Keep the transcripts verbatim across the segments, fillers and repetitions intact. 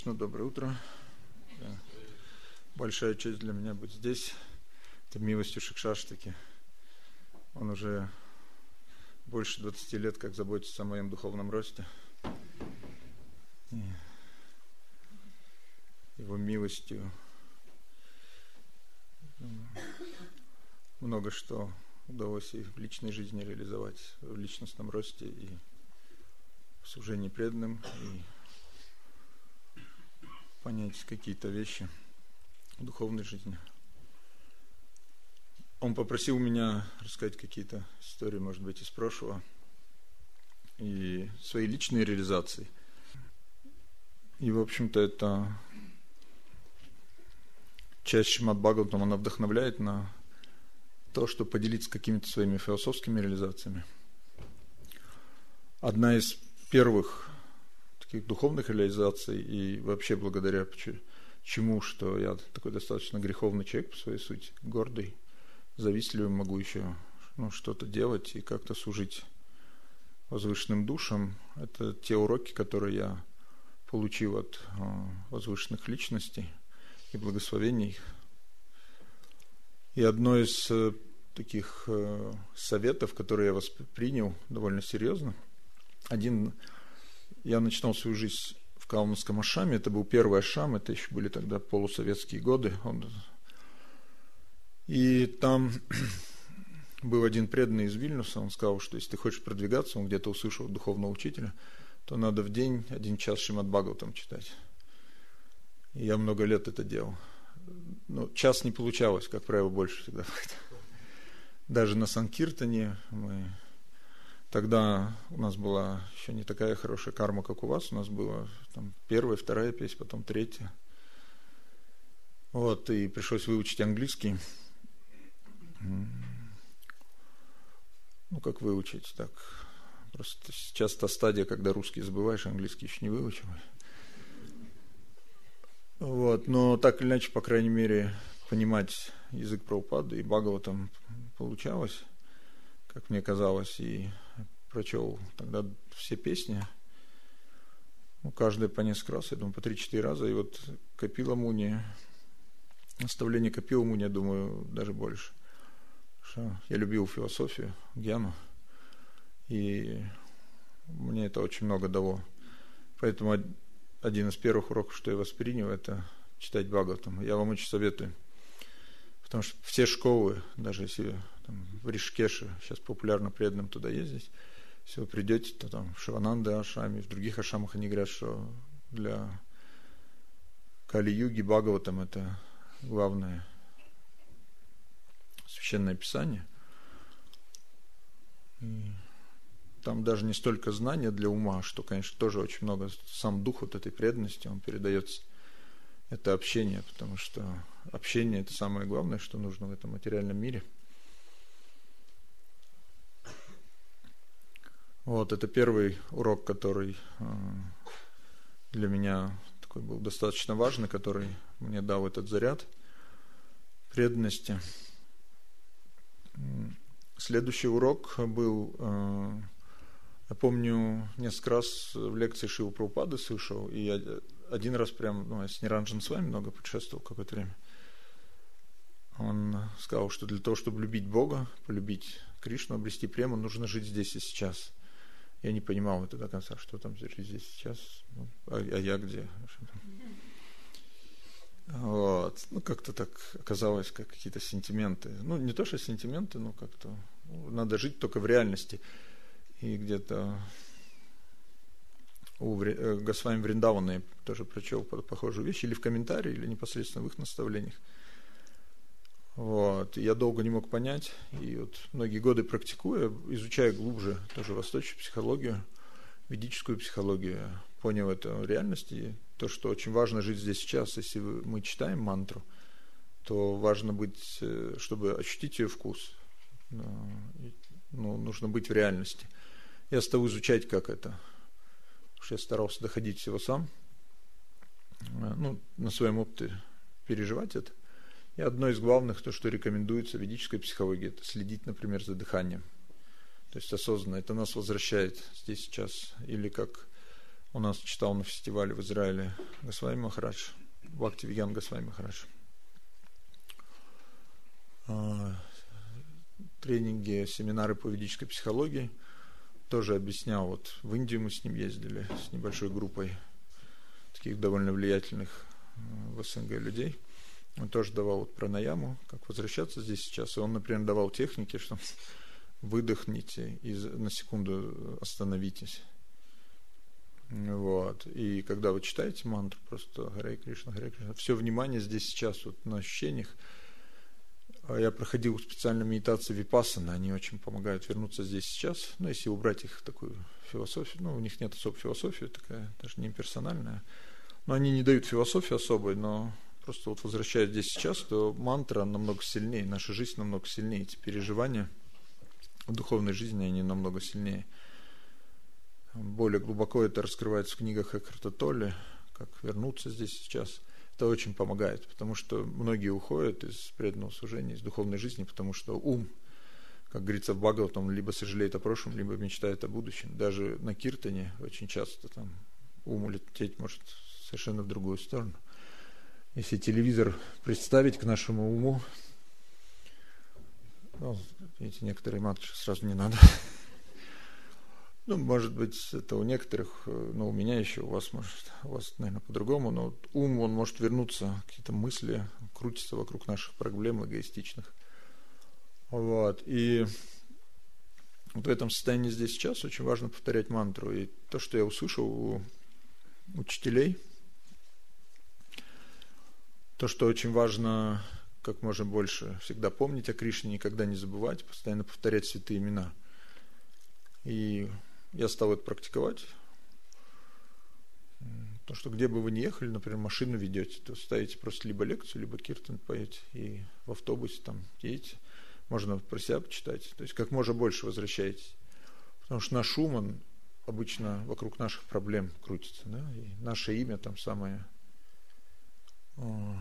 Ну, доброе утро. Большая честь для меня быть здесь. Это милостью Шикшаштаки. Он уже больше двадцати лет как заботится о моем духовном росте. И его милостью много что удалось и в личной жизни реализовать, в личностном росте, и в служении преданным, и понять какие-то вещи в духовной жизни. Он попросил меня рассказать какие-то истории, может быть, из прошлого и свои личные реализации. И, в общем-то, это часть Шримад Бхагаватам, она вдохновляет на то, чтобы поделиться какими-то своими философскими реализациями. Одна из первых таких духовных реализаций, и вообще благодаря чему, что я такой достаточно греховный человек по своей сути, гордый, завистливый, могу еще ну, что-то делать и как-то служить возвышенным душам. Это те уроки, которые я получил от э, возвышенных личностей и благословений их. И одно из э, таких э, советов, которые я воспринял довольно серьезно, один, я начинал свою жизнь в Калмыкском ашраме, это был первый ашрам, это еще были тогда полусоветские годы. Он... И там был один преданный из Вильнюса, он сказал, что если ты хочешь продвигаться, он где-то услышал от духовного учителя, то надо в день один час Шримад Бхагаватам читать. И я много лет это делал. Но час не получалось, как правило, больше всегда. Даже на Санкиртане мы... Тогда у нас была еще не такая хорошая карма, как у вас. У нас была там первая, вторая песня, потом третья. Вот, и пришлось выучить английский. Ну, как выучить, так. Просто сейчас та стадия, когда русский забываешь, английский еще не выучил. Вот, но так или иначе, по крайней мере, понимать язык Прабхупады и Бхагаватам получалось, как мне казалось, и прочел тогда все песни, ну, каждая по несколько раз, я думаю, по три-четыре раза, и вот Капила Муни, наставление Капила Муни, я думаю, даже больше. Что я любил философию, гьяну, и мне это очень много дало. Поэтому один из первых уроков, что я воспринял, это читать Бхагаватам. Я вам очень советую. Потому что все школы, даже если там, в Ришикеше, сейчас популярно преданным туда ездить, если вы придете, то там в Шивананда ашраме, в других ашрамах они говорят, что для Кали-юги Бхагаватам это главное священное писание. И там даже не столько знания для ума, что, конечно, тоже очень много, сам дух вот этой преданности, он передается. Это общение, потому что общение – это самое главное, что нужно в этом материальном мире. Вот, это первый урок, который для меня такой был достаточно важный, который мне дал этот заряд преданности. Следующий урок был, я помню, несколько раз в лекции Шрилы Прабхупады слышал, и я один раз прям, ну, я с Ниранджан с вами много путешествовал какое-то время. Он сказал, что для того, чтобы любить Бога, полюбить Кришну, обрести прему, нужно жить здесь и сейчас. Я не понимал это до конца, что там жить здесь и сейчас, ну, а, а я где? Вот. Ну, как-то так оказалось, как какие-то сентименты. Ну, не то, что сентименты, но как-то ну, надо жить только в реальности. И где-то у Госвами Вриндавана я тоже прочел похожую вещь, или в комментарии, или непосредственно в их наставлениях. Вот. И я долго не мог понять, и вот многие годы практикуя, изучая глубже тоже восточную психологию, ведическую психологию, понял эту реальность, и то, что очень важно жить здесь сейчас. Если мы читаем мантру, то важно быть, чтобы ощутить ее вкус, ну, нужно быть в реальности. Я стал изучать, как это. Потому что я старался доходить всего сам, ну, на своем опыте переживать это. И одно из главных, то, что рекомендуется в ведической психологии, это следить, например, за дыханием. То есть осознанно. Это нас возвращает здесь сейчас. Или как у нас читал на фестивале в Израиле Госвами Махарадж, Бхактивигьян Госвами Махарадж. Тренинги, семинары по ведической психологии. Тоже объяснял, вот в Индию мы с ним ездили, с небольшой группой таких довольно влиятельных в СНГ людей. Он тоже давал вот пранаяму, как возвращаться здесь сейчас. И он, например, давал техники, что выдохните и на секунду остановитесь. Вот. И когда вы читаете мантру, просто Харе Кришна, Харе Кришна, все внимание здесь сейчас вот на ощущениях. Я проходил специальную медитацию випассана, они очень помогают вернуться здесь сейчас. Ну, если убрать их такую философию, ну, у них нет особой философии, такая, даже не имперсональная. Но они не дают философии особой, но просто вот возвращаясь здесь сейчас, то мантра намного сильнее, наша жизнь намного сильнее, эти переживания в духовной жизни, они намного сильнее. Более глубоко это раскрывается в книгах Экхарта Толле, как вернуться здесь сейчас. Это очень помогает, потому что многие уходят из преданного служения, из духовной жизни, потому что ум, как говорится в Бхагаватам, либо сожалеет о прошлом, либо мечтает о будущем. Даже на киртане очень часто там ум улететь может совершенно в другую сторону. Если телевизор представить к нашему уму, ну, видите, некоторые матчи сразу не надо. Ну, может быть, это у некоторых, но у меня еще, у вас, может, у вас, наверное, по-другому, но вот ум, он может вернуться, какие-то мысли крутятся вокруг наших проблем эгоистичных. Вот, и вот в этом состоянии здесь сейчас очень важно повторять мантру. И то, что я услышал у учителей, то, что очень важно, как можно больше всегда помнить о Кришне, никогда не забывать, постоянно повторять святые имена. И я стал это практиковать. То, что где бы вы ни ехали, например, машину ведете, то ставите просто либо лекцию, либо киртан поете, и в автобусе там едете. Можно про себя почитать. То есть как можно больше возвращаетесь. Потому что наш ум, он обычно вокруг наших проблем крутится. Да? И наше имя там самое о,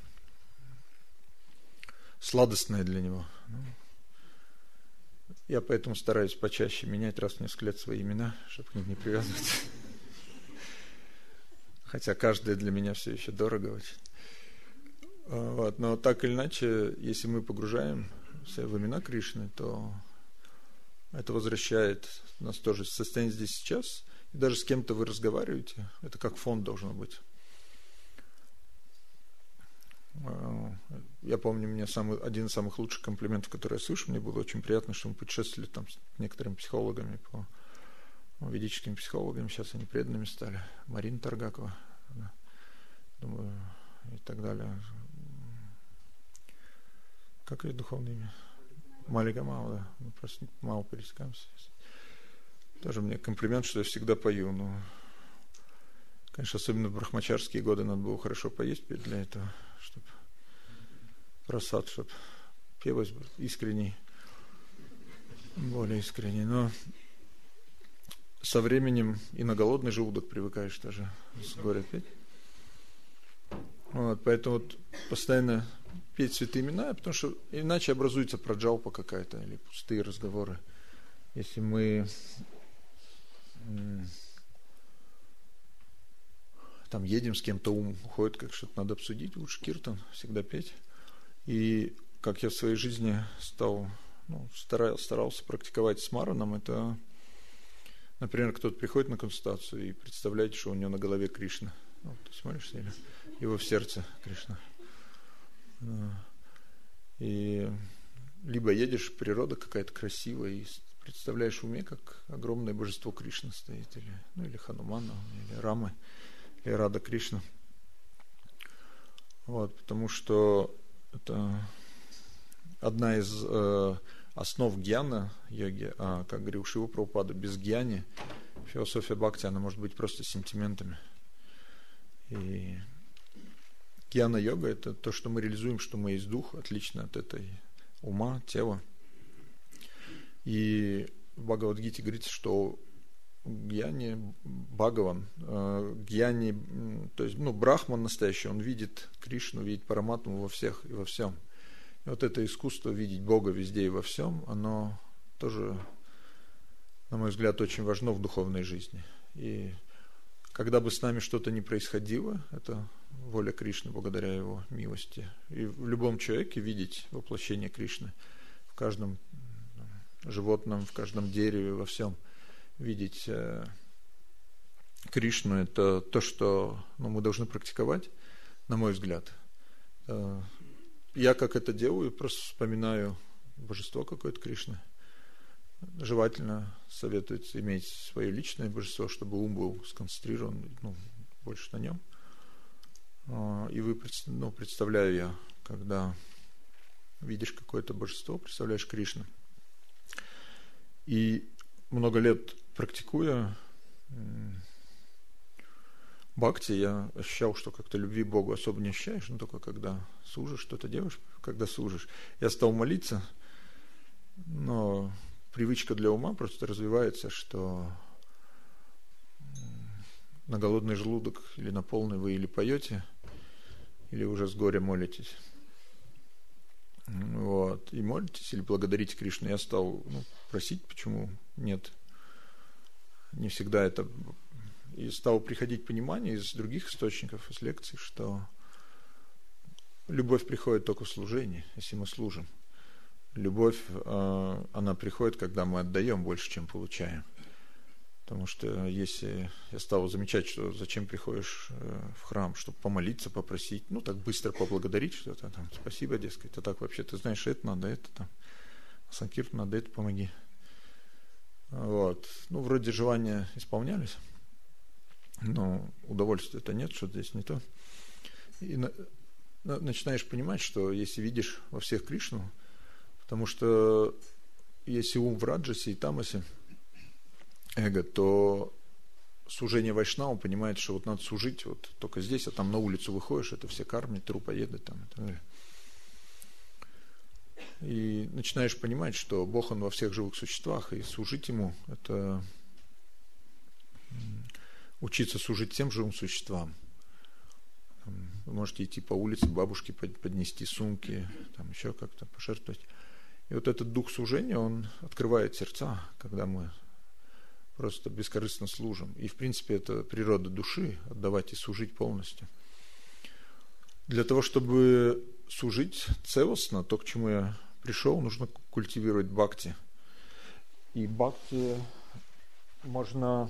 сладостное для него. Я поэтому стараюсь почаще менять раз в несколько лет свои имена, чтобы к ним не привязываться. Хотя каждое для меня все еще дорого очень. Вот. Но так или иначе, если мы погружаемся в имена Кришны, то это возвращает нас тоже в состояние здесь сейчас. И даже с кем-то вы разговариваете, это как фон должно быть. Я помню, мне самый, один из самых лучших комплиментов, который я слышу, мне было очень приятно, что мы путешествовали там с некоторыми психологами, по ну, ведическими психологами, сейчас они преданными стали, Марина Таргакова, да, думаю, и так далее. Как ее духовное имя? Малика Мау, да, мы просто мало пересекаемся. Тоже мне комплимент, что я всегда пою, но, конечно, особенно в брахмачарские годы надо было хорошо поесть для этого, чтобы просад, чтобы пелось искренний, более искренний. Но со временем и на голодный желудок привыкаешь тоже с горя петь. Вот, поэтому вот постоянно петь святые имена, потому что иначе образуется праджалпа какая-то или пустые разговоры. Если мы там едем с кем-то, ум уходит, как что-то надо обсудить, лучше киртан, всегда петь. И как я в своей жизни стал, ну, старался, старался практиковать с Мараном, это, например, кто-то приходит на консультацию и представляете, что у него на голове Кришна. Ну, ты смотришь, или его в сердце Кришна. И либо едешь, природа какая-то красивая, и представляешь в уме, как огромное божество Кришна стоит, или, ну, или Ханумана, или Рамы, или Рада Кришна. Вот, потому что это одна из э, основ гьяна йоги, а, как говорил Шила Прабхупада, без гьяни философия бхакти, она может быть просто сентиментами. И гьяна-йога – это то, что мы реализуем, что мы есть дух, отлично от этой ума, тела. И в Бхагавад-гите говорится, что гьяни Бхагаван, гьяни, то есть, ну, брахман настоящий, он видит Кришну, видит Параматму во всех и во всем. И вот это искусство видеть Бога везде и во всем, оно тоже, на мой взгляд, очень важно в духовной жизни. И когда бы с нами что-то ни происходило, это воля Кришны благодаря его милости. И в любом человеке видеть воплощение Кришны. В каждом животном, в каждом дереве, во всем. Видеть э, Кришну – это то, что ну, мы должны практиковать, на мой взгляд. Э, я как это делаю, просто вспоминаю божество какое-то Кришны. Желательно советуется иметь свое личное божество, чтобы ум был сконцентрирован ну, больше на нем. И вы, ну, представляю я, когда видишь какое-то божество, представляешь Кришну. И много лет практикуя бхакти, я ощущал, что как-то любви к Богу особо не ощущаешь, но только когда служишь, что-то делаешь, когда служишь. Я стал молиться, но привычка для ума просто развивается, что на голодный желудок или на полный вы или поете, или уже с горя молитесь. Вот. И молитесь или благодарите Кришну. Я стал ну, просить, почему нет. Не всегда это... И стало приходить понимание из других источников, из лекций, что любовь приходит только в служении, если мы служим. Любовь, она приходит, когда мы отдаем больше, чем получаем. Потому что если я стал замечать, что зачем приходишь в храм, чтобы помолиться, попросить, ну так быстро поблагодарить что-то, там, спасибо, дескать, а так вообще, ты знаешь, это надо, это там, санкиртан надо, это помоги. Вот. Ну, вроде желания исполнялись, но удовольствия-то нет, что здесь не то. И на, на, начинаешь понимать, что если видишь во всех Кришну, потому что если ум в раджасе и тамасе, эго, то служение вайшнаву понимает, что вот надо служить вот только здесь, а там на улицу выходишь, это все кармы, трупоеды там и так далее. И начинаешь понимать, что Бог, Он во всех живых существах, и служить Ему – это учиться служить тем живым существам. Вы можете идти по улице, бабушке поднести сумки, там еще как-то пожертвовать. И вот этот дух служения, он открывает сердца, когда мы просто бескорыстно служим. И, в принципе, это природа души – отдавать и служить полностью. Для того, чтобы служить целостно, то, к чему я пришел, нужно культивировать бхакти. И бхакти можно,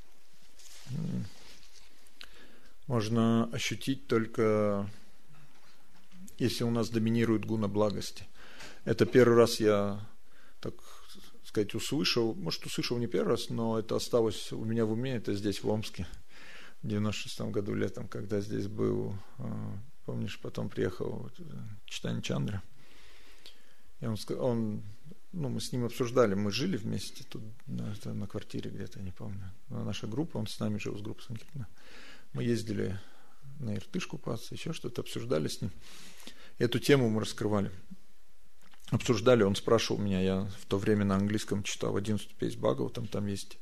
можно ощутить только, если у нас доминирует гуна благости. Это первый раз я, так сказать, услышал, может, услышал не первый раз, но это осталось у меня в уме, это здесь, в Омске, в девяносто шестом году летом, когда здесь был, помнишь, потом приехал Чайтанья Чандра. И он, он, ну, мы с ним обсуждали, мы жили вместе тут, на, на квартире где-то, не помню. Наша группа, он с нами жил, с группой Санкиртана. Мы ездили на Иртыш купаться, еще что-то обсуждали с ним. Эту тему мы раскрывали. Обсуждали, он спрашивал меня, я в то время на английском читал одиннадцатую песнь Бхагаватам, там есть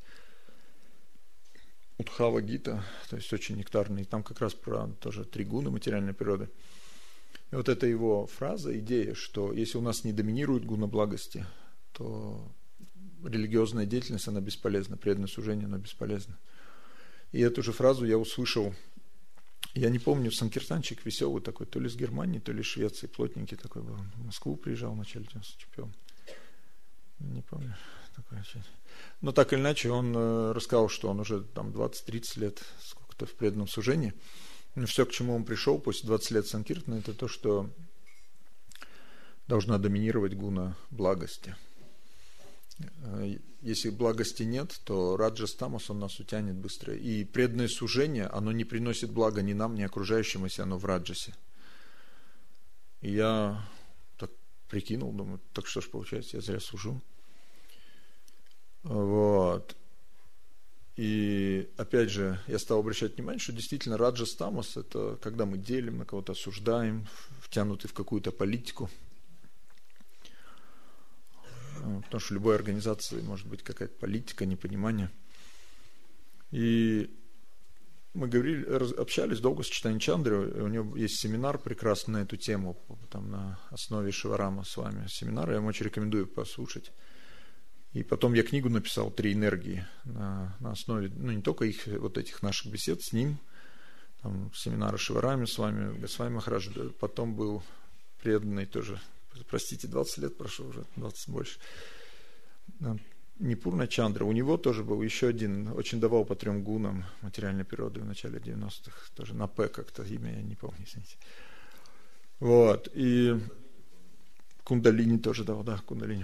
Удхава Гита, то есть очень нектарный, там как раз про тоже три гуны материальной природы. И вот это его фраза, идея, что если у нас не доминирует гуна благости, то религиозная деятельность, она бесполезна, преданное служение, оно бесполезно. И эту же фразу я услышал, я не помню, санкиртанчик веселый такой, то ли с Германии, то ли из Швеции, плотненький такой был, в Москву приезжал в начале девяносто четвёртого. Не помню. Такое ощущение. Но так или иначе, он э, рассказал, что он уже там двадцать-тридцать лет сколько-то в преданном служении. Но все, к чему он пришел после двадцати лет санкиртана, это то, что должна доминировать гуна благости. Если благости нет, то раджас тамас, он нас утянет быстро. И преданное служение, оно не приносит блага ни нам, ни окружающим, если оно в раджасе. И я так прикинул, думаю, так что ж получается, я зря служу. Вот. И опять же, я стал обращать внимание, что действительно раджас тамас – это когда мы делим, на кого-то осуждаем, втянуты в какую-то политику. Потому что в любой организации может быть какая-то политика, непонимание. И мы говорили, общались долго с Чайтаньей Чандрой, у него есть семинар прекрасный на эту тему, там на основе Шиварама с вами семинар, я вам очень рекомендую послушать. И потом я книгу написал «Три энергии» на, на основе, ну, не только их, вот этих наших бесед с ним, там, семинары Шиварами с вами, Госвами Махарадж, потом был преданный тоже, простите, двадцать лет прошло уже, двадцать больше, Нипурна Чандра, у него тоже был еще один, очень давал по трем гунам материальной природы в начале девяностых, тоже на П как-то имя, я не помню, извините. Вот, и Кундалини тоже давал, да, Кундалини.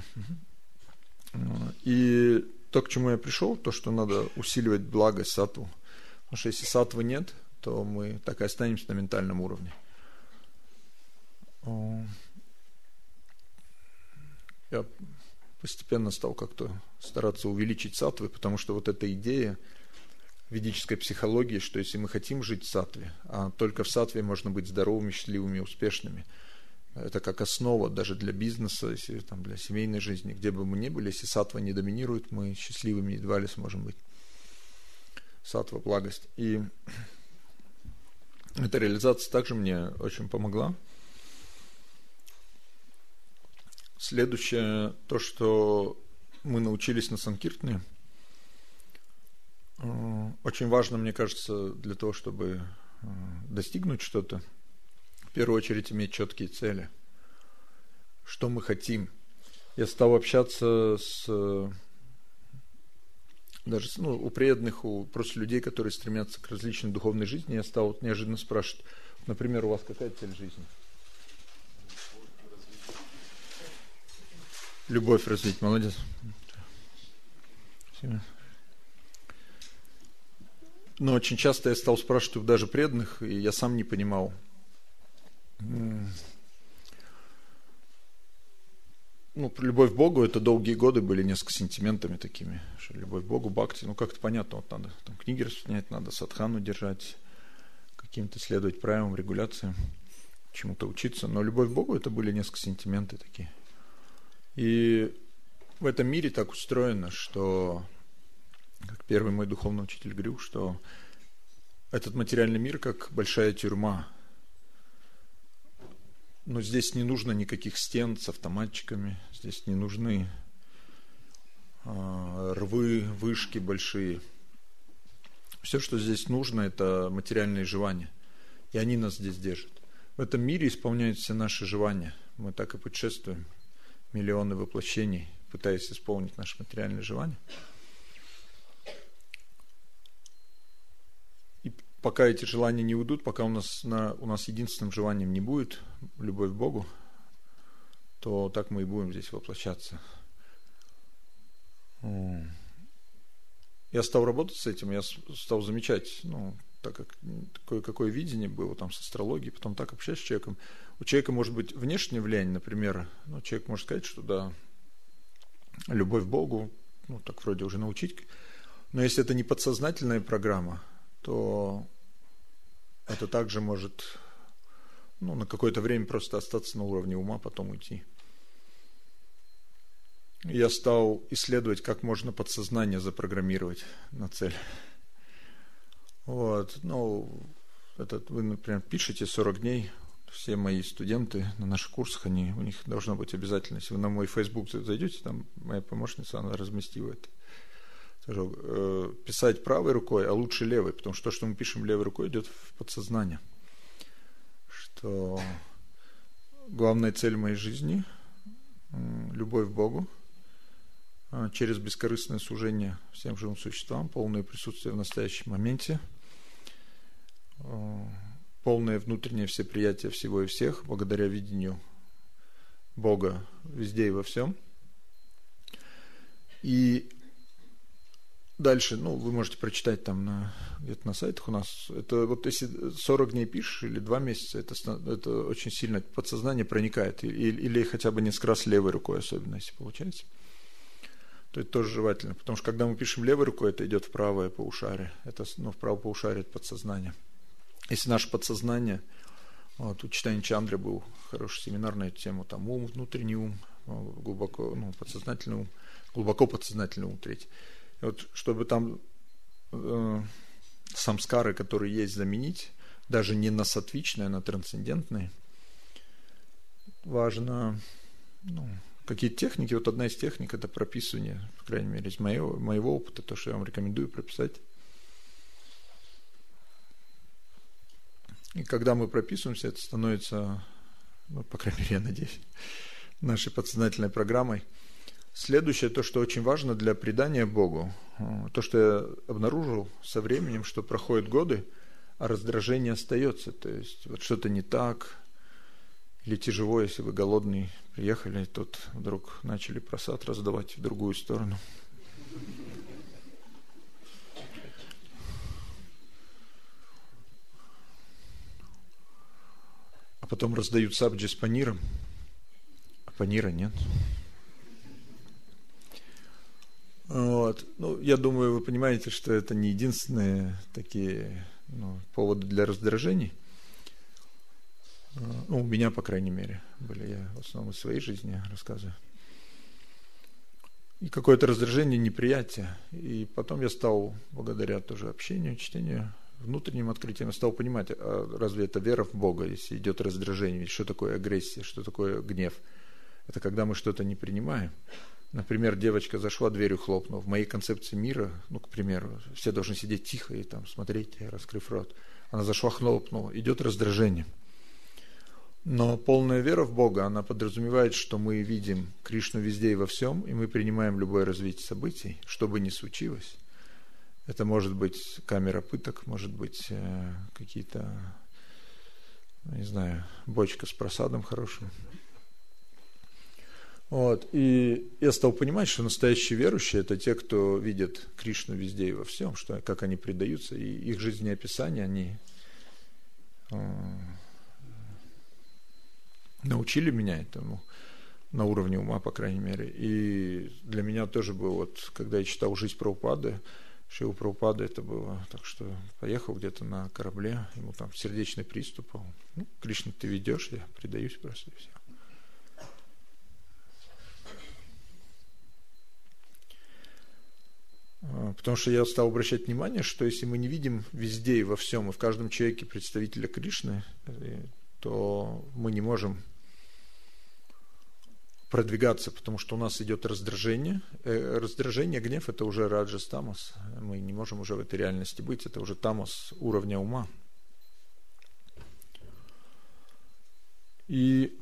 И то, к чему я пришел, то, что надо усиливать благость саттву, потому что если саттвы нет, то мы так и останемся на ментальном уровне. Я постепенно стал как-то стараться увеличить саттвы, потому что вот эта идея ведической психологии, что если мы хотим жить в саттве, а только в саттве можно быть здоровыми, счастливыми, успешными, это как основа даже для бизнеса, если, там, для семейной жизни, где бы мы ни были, если саттва не доминирует, мы счастливыми едва ли сможем быть. Саттва – благость. И эта реализация также мне очень помогла. Следующее, то, что мы научились на Санкиртане, очень важно, мне кажется, для того, чтобы достигнуть что-то, в первую очередь иметь четкие цели. Что мы хотим. Я стал общаться с даже ну, у преданных, у просто людей, которые стремятся к различной духовной жизни, я стал вот неожиданно спрашивать, например, у вас какая цель жизни? Любовь развить, молодец. Спасибо. Но очень часто я стал спрашивать у даже преданных, и я сам не понимал. Ну, любовь к Богу, это долгие годы были несколько сентиментами такими, что любовь к Богу, бхакти, ну, как-то понятно, вот надо там книги распространять, надо садхану держать, каким-то следовать правилам, регуляциям, чему-то учиться, но любовь к Богу, это были несколько сентименты такие. И в этом мире так устроено, что, как первый мой духовный учитель говорил, что этот материальный мир как большая тюрьма. Но здесь не нужно никаких стен с автоматчиками, здесь не нужны э, рвы, вышки большие. Все, что здесь нужно, это материальные желания. И они нас здесь держат. В этом мире исполняют все наши желания. Мы так и путешествуем. Миллионы воплощений, пытаясь исполнить наши материальные желания. И пока эти желания не уйдут, пока у нас, на, у нас единственным желанием не будет любовь к Богу, то так мы и будем здесь воплощаться. Я стал работать с этим, я стал замечать, ну, так как кое-какое видение было там с астрологией, потом так общаюсь с человеком. У человека может быть внешнее влияние, например, ну, человек может сказать, что да, любовь к Богу, ну, так вроде уже научить, но если это не подсознательная программа, то это также может, ну, на какое-то время просто остаться на уровне ума, потом уйти. Я стал исследовать, как можно подсознание запрограммировать на цель. Вот, ну, этот, вы, например, пишете сорок дней, все мои студенты на наших курсах, они, у них должно быть обязательно, если вы на мой Facebook зайдете, там моя помощница, она разместила это. Скажу, э, писать правой рукой, а лучше левой, потому что то, что мы пишем левой рукой, идет в подсознание. Что главная цель моей жизни – любовь к Богу, через бескорыстное служение всем живым существам, полное присутствие в настоящем моменте, полное внутреннее всеприятие всего и всех, благодаря видению Бога везде и во всем. И дальше, ну, вы можете прочитать там на, где-то на сайтах у нас, это вот если сорок дней пишешь или два месяца, это, это очень сильно подсознание проникает, или, или хотя бы несколько раз левой рукой, особенно если получается. То это тоже желательно, потому что когда мы пишем левой рукой, это идет в правое полушарие, это, ну, в правое полушарие это подсознание. Если наше подсознание, вот у Чайтаньи Чандры был хороший семинар на эту тему, там ум, внутренний ум, глубоко, ну, подсознательный ум, глубоко подсознательный ум, третий. И вот чтобы там э, самскары, которые есть, заменить, даже не на сатвичные, а на трансцендентные, важно, ну, какие-то техники. Вот одна из техник – это прописывание, по крайней мере, из моего, моего опыта, то, что я вам рекомендую прописать. И когда мы прописываемся, это становится, ну, по крайней мере, я надеюсь, нашей подсознательной программой. Следующее, то, что очень важно для предания Богу, то, что я обнаружил со временем, что проходят годы, а раздражение остается. То есть, вот что-то не так, или тяжело, если вы голодный, приехали, и тут вдруг начали просад раздавать в другую сторону. А потом раздают сабджи с паниром, а панира нет. Вот. Ну, я думаю, вы понимаете, что это не единственные такие, ну, поводы для раздражений. Ну, у меня, по крайней мере, были. Я в основном из своей жизни рассказываю. И какое-то раздражение, неприятие. И потом я стал, благодаря тоже общению, чтению, внутренним открытием, стал понимать, а разве это вера в Бога, если идет раздражение? Ведь что такое агрессия, что такое гнев? Это когда мы что-то не принимаем. Например, девочка зашла, дверью хлопнула. В моей концепции мира, ну, к примеру, все должны сидеть тихо и там смотреть, раскрыв рот. Она зашла, хлопнула. Идет раздражение. Но полная вера в Бога, она подразумевает, что мы видим Кришну везде и во всем, и мы принимаем любое развитие событий, что бы ни случилось. Это может быть камера пыток, может быть э, какие-то, не знаю, бочка с просадом хорошим. Вот. И я стал понимать, что настоящие верующие – это те, кто видят Кришну везде и во всем, что, как они предаются, и их жизнеописание, они э, научили меня этому на уровне ума, по крайней мере. И для меня тоже было, вот, когда я читал «Жизнь Прабхупады», Шрила Прабхупады это было, так что поехал где-то на корабле, ему там сердечный приступ. Ну, Кришна, ты ведешь, я предаюсь просто, и все. Потому что я стал обращать внимание, что если мы не видим везде и во всем, и в каждом человеке представителя Кришны, то мы не можем продвигаться, потому что у нас идет раздражение. Раздражение, гнев – это уже раджас, тамас. Мы не можем уже в этой реальности быть, это уже тамас уровня ума. И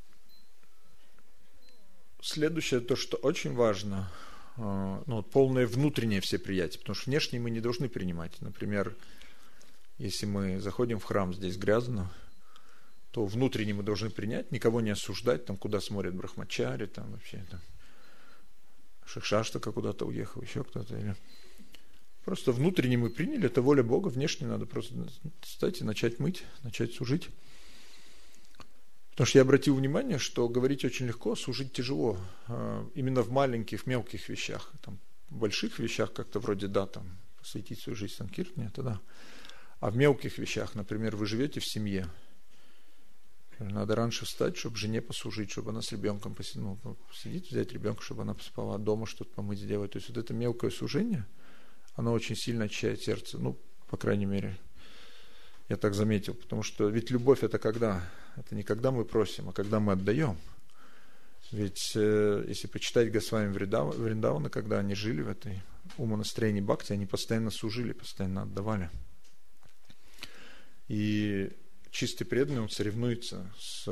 следующее, то, что очень важно, ну, полное внутреннее всеприятие, потому что внешнее мы не должны принимать. Например, если мы заходим в храм, здесь грязно, то внутренне мы должны принять, никого не осуждать, там, куда смотрят брахмачари, там вообще, там, Шикшаштака куда-то уехал, еще кто-то. Или... Просто внутренне мы приняли, это воля Бога, внешне надо просто встать и начать мыть, начать служить. Потому что я обратил внимание, что говорить очень легко, служить тяжело. Именно в маленьких, мелких вещах. Там, в больших вещах как-то вроде, да, там, посвятить свою жизнь санкиртане, это да. А в мелких вещах, например, вы живете в семье, надо раньше встать, чтобы жене послужить, чтобы она с ребенком посидела, ну, сидеть, взять ребенка, чтобы она поспала, дома что-то помыть, сделать. То есть вот это мелкое служение, оно очень сильно очищает сердце. Ну, по крайней мере, я так заметил. Потому что ведь любовь это когда? Это не когда мы просим, а когда мы отдаем. Ведь э, если почитать Госвами Вриндавана, когда они жили в этой умонастроении бхакти, они постоянно служили, постоянно отдавали. И чистый преданный, он соревнуется с,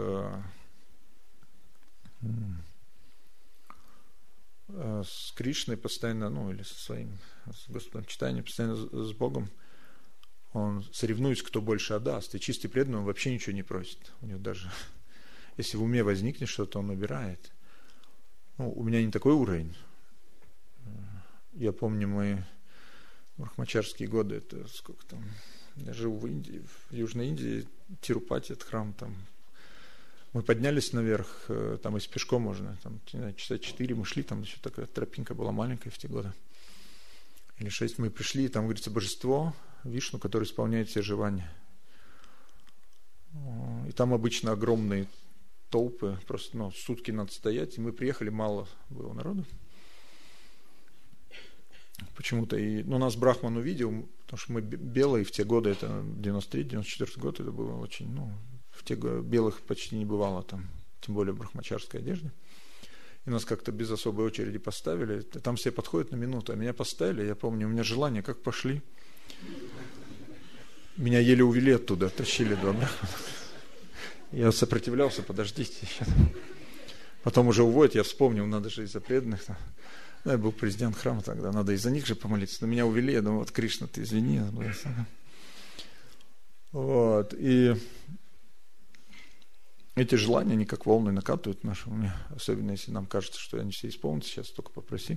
с Кришной постоянно, ну, или со своим с Господом читанием, постоянно с Богом. Он соревнуется, кто больше отдаст. И чистый преданный, он вообще ничего не просит. У него даже, если в уме возникнет что-то, он набирает. Ну, у меня не такой уровень. Я помню, мы в брахмачарские годы, это сколько там, я жил в Индии, в Южной Индии, Тирупати, этот храм там. Мы поднялись наверх, там и с пешком можно, там, не знаю, часа четыре мы шли, там еще такая тропинка была маленькая в те годы. Или шесть мы пришли, и там, говорится, божество Вишну, который исполняет все желания. И там обычно огромные толпы, просто, ну, сутки надо стоять, и мы приехали, мало было народу. Почему-то, и, ну, нас Брахман увидел, потому что мы белые в те годы, это девяносто третий девяносто четвёртый год, это было очень, ну, в те годы белых почти не бывало там, тем более в брахмачарской одежде. И И нас как-то без особой очереди поставили. Там все подходят на минуту, а меня поставили. Я помню, у меня желания как пошли. Меня еле увели оттуда, тащили два браха. Я сопротивлялся, подождите. Потом уже уводят, я вспомнил, надо же из-за преданных. Я был президент храма тогда, надо из-за них же помолиться. Но меня увели, я думаю, вот, Кришна, ты извини. Вот, и эти желания, они как волны накатывают в нашем уме. Особенно, если нам кажется, что они все исполнятся, сейчас только попроси.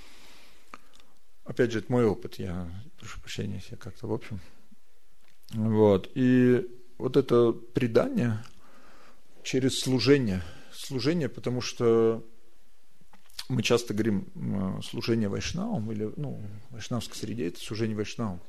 Опять же, это мой опыт, я прошу прощения, если я как-то в общем. Вот, и вот это предание через служение. Служение, потому что мы часто говорим служение вайшнавам, или, ну, в вайшнавской среде это служение вайшнавам.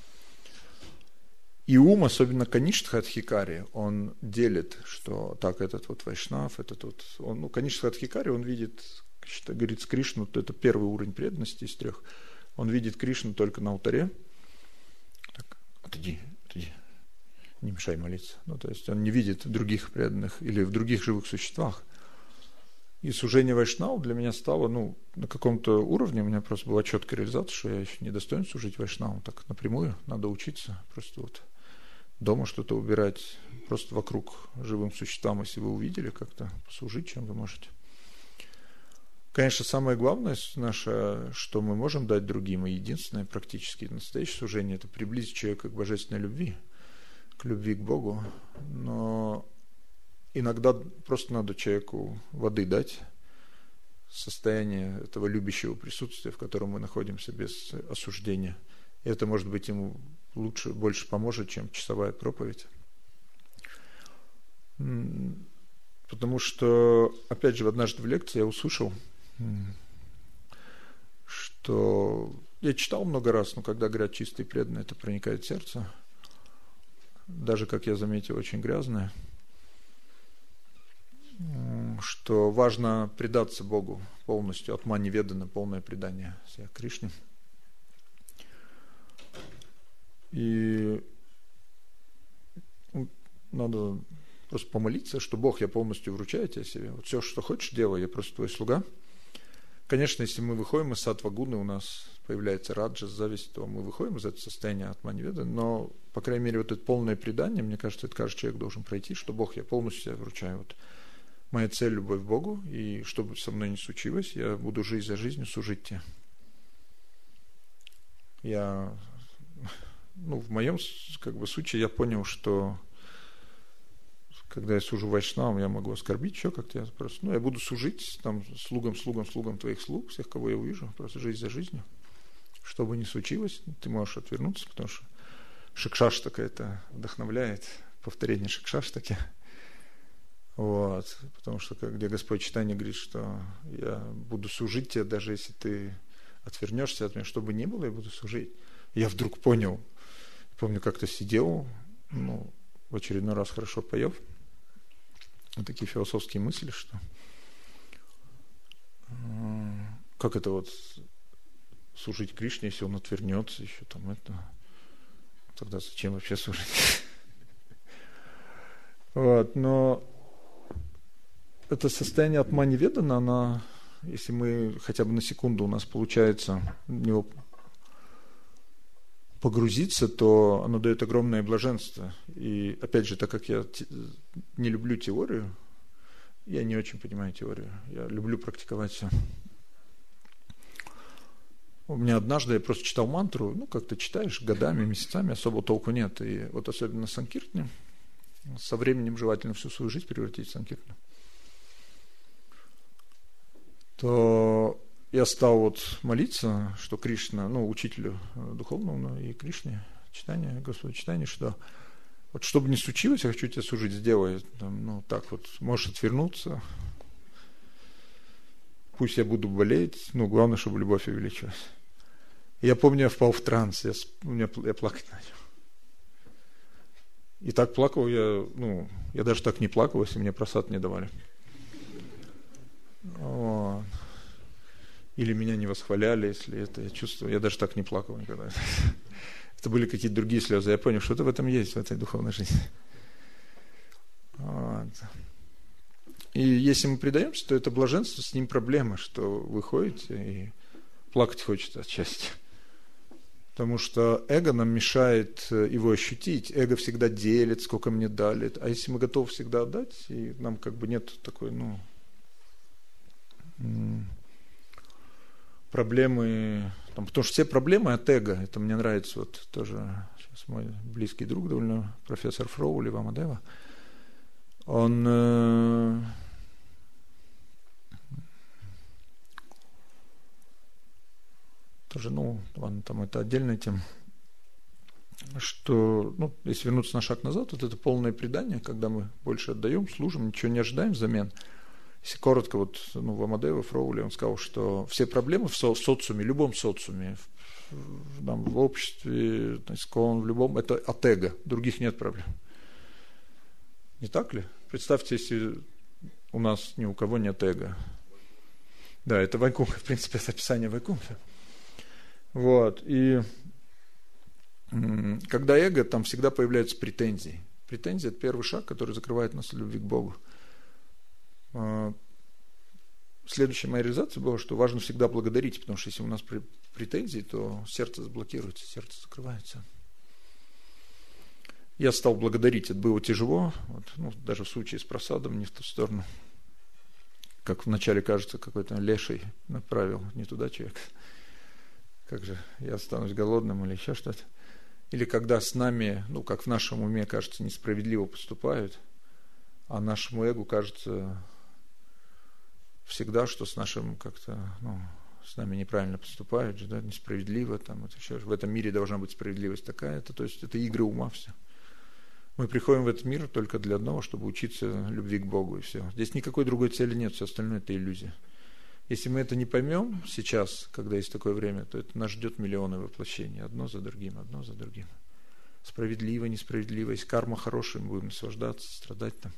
И ум, особенно Каништха Адхикари, он делит, что так, этот вот вайшнав, этот вот, он, ну, Каништха Адхикари, он видит, что, говорит, с Кришну, это первый уровень преданности из трех, он видит Кришну только на алтаре. Так, отойди, отойди, не мешай молиться. Ну, то есть он не видит других преданных или в других живых существах. И служение вайшнаву для меня стало, ну, на каком-то уровне, у меня просто была четкая реализация, что я еще не достоин служить вайшнаву, так напрямую, надо учиться, просто вот дома что-то убирать, просто вокруг живым существам, если вы увидели, как-то послужить, чем вы можете. Конечно, самое главное наше, что мы можем дать другим, и единственное практически настоящее служение, это приблизить человека к божественной любви, к любви к Богу, но иногда просто надо человеку воды дать, состояние этого любящего присутствия, в котором мы находимся без осуждения. И это, может быть, ему лучше, больше поможет, чем часовая проповедь. Потому что, опять же, однажды в лекции я услышал, что я читал много раз, но когда говорят чистый и преданный, это проникает в сердце. Даже, как я заметил, очень грязное. Что важно предаться Богу полностью, атма неведано, полное предание себя Кришне. И надо просто помолиться, что Бог, я полностью вручаю тебя себе. Вот все, что хочешь, делай, я просто твой слуга. Конечно, если мы выходим из саттва-гуны, у нас появляется раджас, зависть, то мы выходим из этого состояния атма неведано, но, по крайней мере, вот это полное предание, мне кажется, это каждый человек должен пройти, что Бог, я полностью тебя вручаю. Вот моя цель – любовь к Богу, и что бы со мной ни случилось, я буду жить за жизнью, служить тебе. Я, ну, в моем, как бы, случае я понял, что когда я служу вайшнавам, я могу оскорбить, еще как-то я просто, ну, я буду служить там слугам, слугам, слугам твоих слуг, всех, кого я увижу, просто жизнь за жизнью. Что бы ни случилось, ты можешь отвернуться, потому что шикшаштака это вдохновляет, повторение шикшаштаки. Вот, потому что, где Господь читание говорит, что я буду служить тебе, даже если ты отвернешься от меня, что бы ни было, я буду служить. Я вдруг понял, помню, как-то сидел, ну, в очередной раз хорошо поев, вот такие философские мысли, что как это вот служить Кришне, если он отвернется, еще там это, тогда зачем вообще служить? Вот, но это состояние атма неведано, она, если мы хотя бы на секунду у нас получается в него погрузиться, то оно дает огромное блаженство. И опять же, так как я не люблю теорию, я не очень понимаю теорию, я люблю практиковать все. У меня однажды я просто читал мантру, ну, как ты читаешь годами, месяцами, особо толку нет. И вот особенно санкиртне, со временем желательно всю свою жизнь превратить в санкиртну. То я стал вот молиться, что Кришна, ну, учителю духовному и Кришне, читание, Господу читание, что вот что бы ни случилось, я хочу тебе служить, сделай. Там, ну, так вот, можешь отвернуться. Пусть я буду болеть, ну, главное, чтобы любовь увеличилась. Я помню, я впал в транс, я, у меня, я плакать начал. И так плакал я, ну, я даже так не плакал, если мне просад не давали. Вот. Или меня не восхваляли, если это я чувствую. Я даже так не плакал никогда. Это были какие-то другие слезы. Я понял, что-то в этом есть, в этой духовной жизни. Вот. И если мы предаемся, то это блаженство, с ним проблема, что вы ходите и плакать хочется от счастья. Потому что эго нам мешает его ощутить. Эго всегда делит, сколько мне дали. А если мы готовы всегда отдать, и нам как бы нет такой, ну, проблемы, там, потому что все проблемы от эго. Это мне нравится, вот тоже сейчас мой близкий друг довольно, профессор Фроу, Лева Мадева. Он э, тоже, ну, ладно, там это отдельная тема, что, ну, если вернуться на шаг назад, вот это полное предание, когда мы больше отдаем, служим, ничего не ожидаем взамен. Если коротко, вот, ну, в Амадео, Фроули, он сказал, что все проблемы в, со- в социуме, любом социуме, в, в, там, в обществе, искон, в любом, это от эго, других нет проблем. Не так ли? Представьте, если у нас ни у кого нет эго. Да, это Вайкунха, в принципе, это описание Вайкунха. Вот, и когда эго, там всегда появляются претензии. Претензии – это первый шаг, который закрывает нас от любви к Богу. Следующая моя реализация была, что важно всегда благодарить, потому что если у нас претензии, то сердце заблокируется, сердце закрывается. Я стал благодарить, это было тяжело, вот, ну, даже в случае с просадом не в ту сторону. Как вначале кажется, какой-то леший направил не туда человек. Как же, я останусь голодным или еще что-то. Или когда с нами, ну, как в нашем уме, кажется, несправедливо поступают, а нашему эго кажется всегда, что с нашим как-то, ну, с нами неправильно поступают, да, несправедливо, там, это еще, в этом мире должна быть справедливость такая-то, то есть это игры ума все. Мы приходим в этот мир только для одного, чтобы учиться любви к Богу, и все. Здесь никакой другой цели нет, все остальное это иллюзия. Если мы это не поймем сейчас, когда есть такое время, то это нас ждет миллионы воплощений, одно за другим, одно за другим. Справедливо, несправедливо, если карма хорошая, мы будем наслаждаться, страдать там.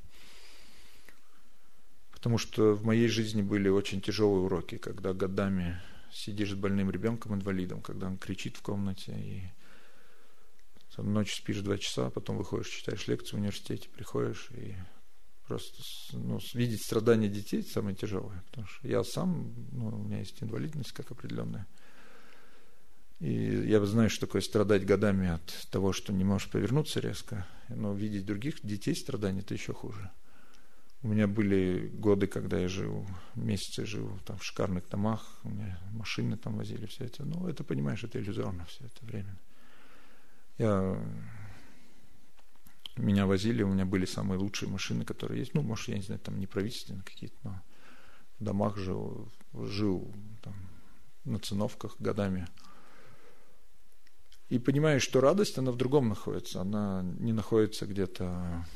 Потому что в моей жизни были очень тяжелые уроки, когда годами сидишь с больным ребенком-инвалидом, когда он кричит в комнате, и там, ночью спишь два часа, потом выходишь, читаешь лекцию в университете, приходишь, и просто, ну, видеть страдания детей – самое тяжелое. Потому что я сам, ну, у меня есть инвалидность как определенная. И я знаю, что такое страдать годами от того, что не можешь повернуться резко, но видеть других детей страдания – это еще хуже. У меня были годы, когда я жил, месяцы жил там в шикарных домах, у меня машины там возили, все это. Ну, это, понимаешь, это иллюзорно, все это временно. Я... Меня возили, у меня были самые лучшие машины, которые есть. Ну, может, я не знаю, там не правительственные какие-то, но в домах жил, жил там, на циновках годами. И понимаешь, что радость, она в другом находится. Она не находится где-то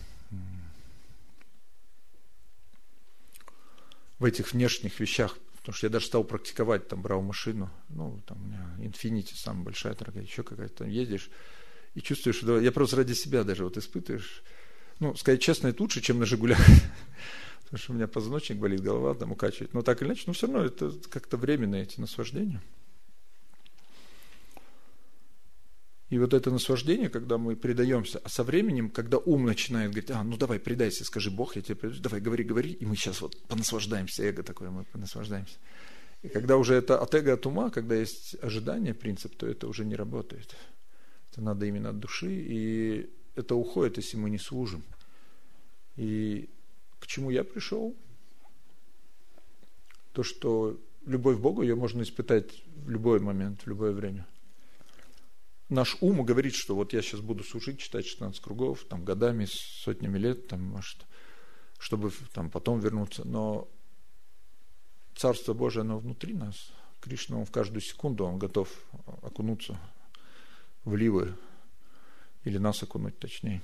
в этих внешних вещах. Потому что я даже стал практиковать, там, брал машину. Ну, там у меня Infiniti, самая большая, дорогая, еще какая-то. Там едешь и чувствуешь, что я просто ради себя даже вот испытываешь. Ну, сказать честно, это лучше, чем на «Жигулях». Потому что у меня позвоночник болит, голова там укачивает. Но так или иначе, но все равно это как-то временные эти наслаждения. И вот это наслаждение, когда мы предаемся, а со временем, когда ум начинает говорить: а, ну давай, предайся, скажи: Бог, я тебе предаюсь, давай, говори, говори, и мы сейчас вот понаслаждаемся, эго такое, мы понаслаждаемся. И когда уже это от эго, от ума, когда есть ожидание, принцип, то это уже не работает. Это надо именно от души, и это уходит, если мы не служим. И к чему я пришел? То, что любовь к Богу, ее можно испытать в любой момент, в любое время. Наш ум говорит, что вот я сейчас буду служить, читать шестнадцать кругов, там, годами, сотнями лет, там, может, чтобы там, потом вернуться. Но Царство Божие, оно внутри нас. Кришна, он в каждую секунду, он готов окунуться в ливы, или нас окунуть точнее.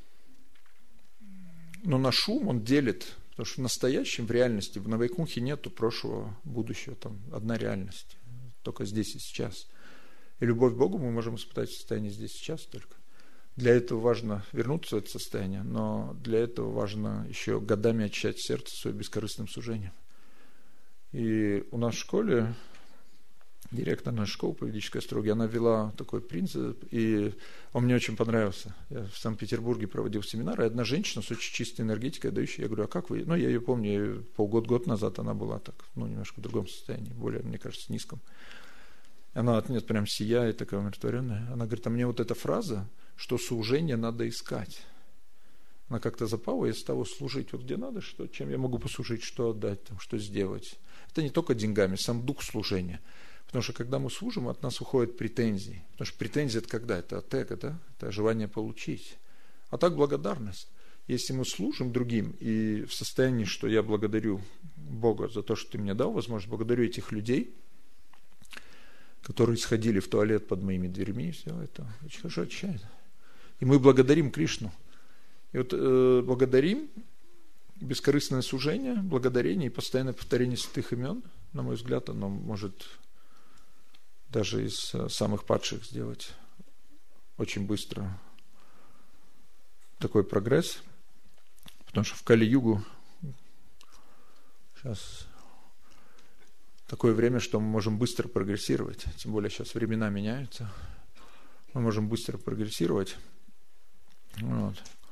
Но наш ум, он делит, потому что в настоящем, в реальности, в Вайкунхе нету прошлого, будущего, там одна реальность, только здесь и сейчас. И любовь к Богу мы можем испытать в состоянии здесь и сейчас только. Для этого важно вернуться в это состояние, но для этого важно еще годами очищать сердце своим бескорыстным служением. И у нас в школе директор нашей школы поведической астрологии, она ввела такой принцип, и он мне очень понравился. Я в Санкт-Петербурге проводил семинар, и одна женщина с очень чистой энергетикой, дающая, я говорю, а как вы? Ну, я ее помню, полгода-год назад она была так, ну, немножко в другом состоянии, более, мне кажется, низком. Она от меня прям сияет, такая умиротворенная. Она говорит, а мне вот эта фраза, что служение надо искать. Она как-то запала, я стала служить вот где надо, что, чем я могу послужить, что отдать, там, что сделать. Это не только деньгами, сам дух служения. Потому что когда мы служим, от нас уходят претензии. Потому что претензии это когда? Это от эго, да? Это желание получить. А так благодарность. Если мы служим другим и в состоянии, что я благодарю Бога за то, что ты мне дал возможность, благодарю этих людей, которые сходили в туалет под моими дверьми, все это очень хорошо очищает. И мы благодарим Кришну. И вот э, благодарим, бескорыстное служение, благодарение и постоянное повторение святых имен, на мой взгляд, оно может даже из самых падших сделать очень быстро такой прогресс, потому что в Кали-югу сейчас такое время, что мы можем быстро прогрессировать, тем более сейчас времена меняются, мы можем быстро прогрессировать. Вот.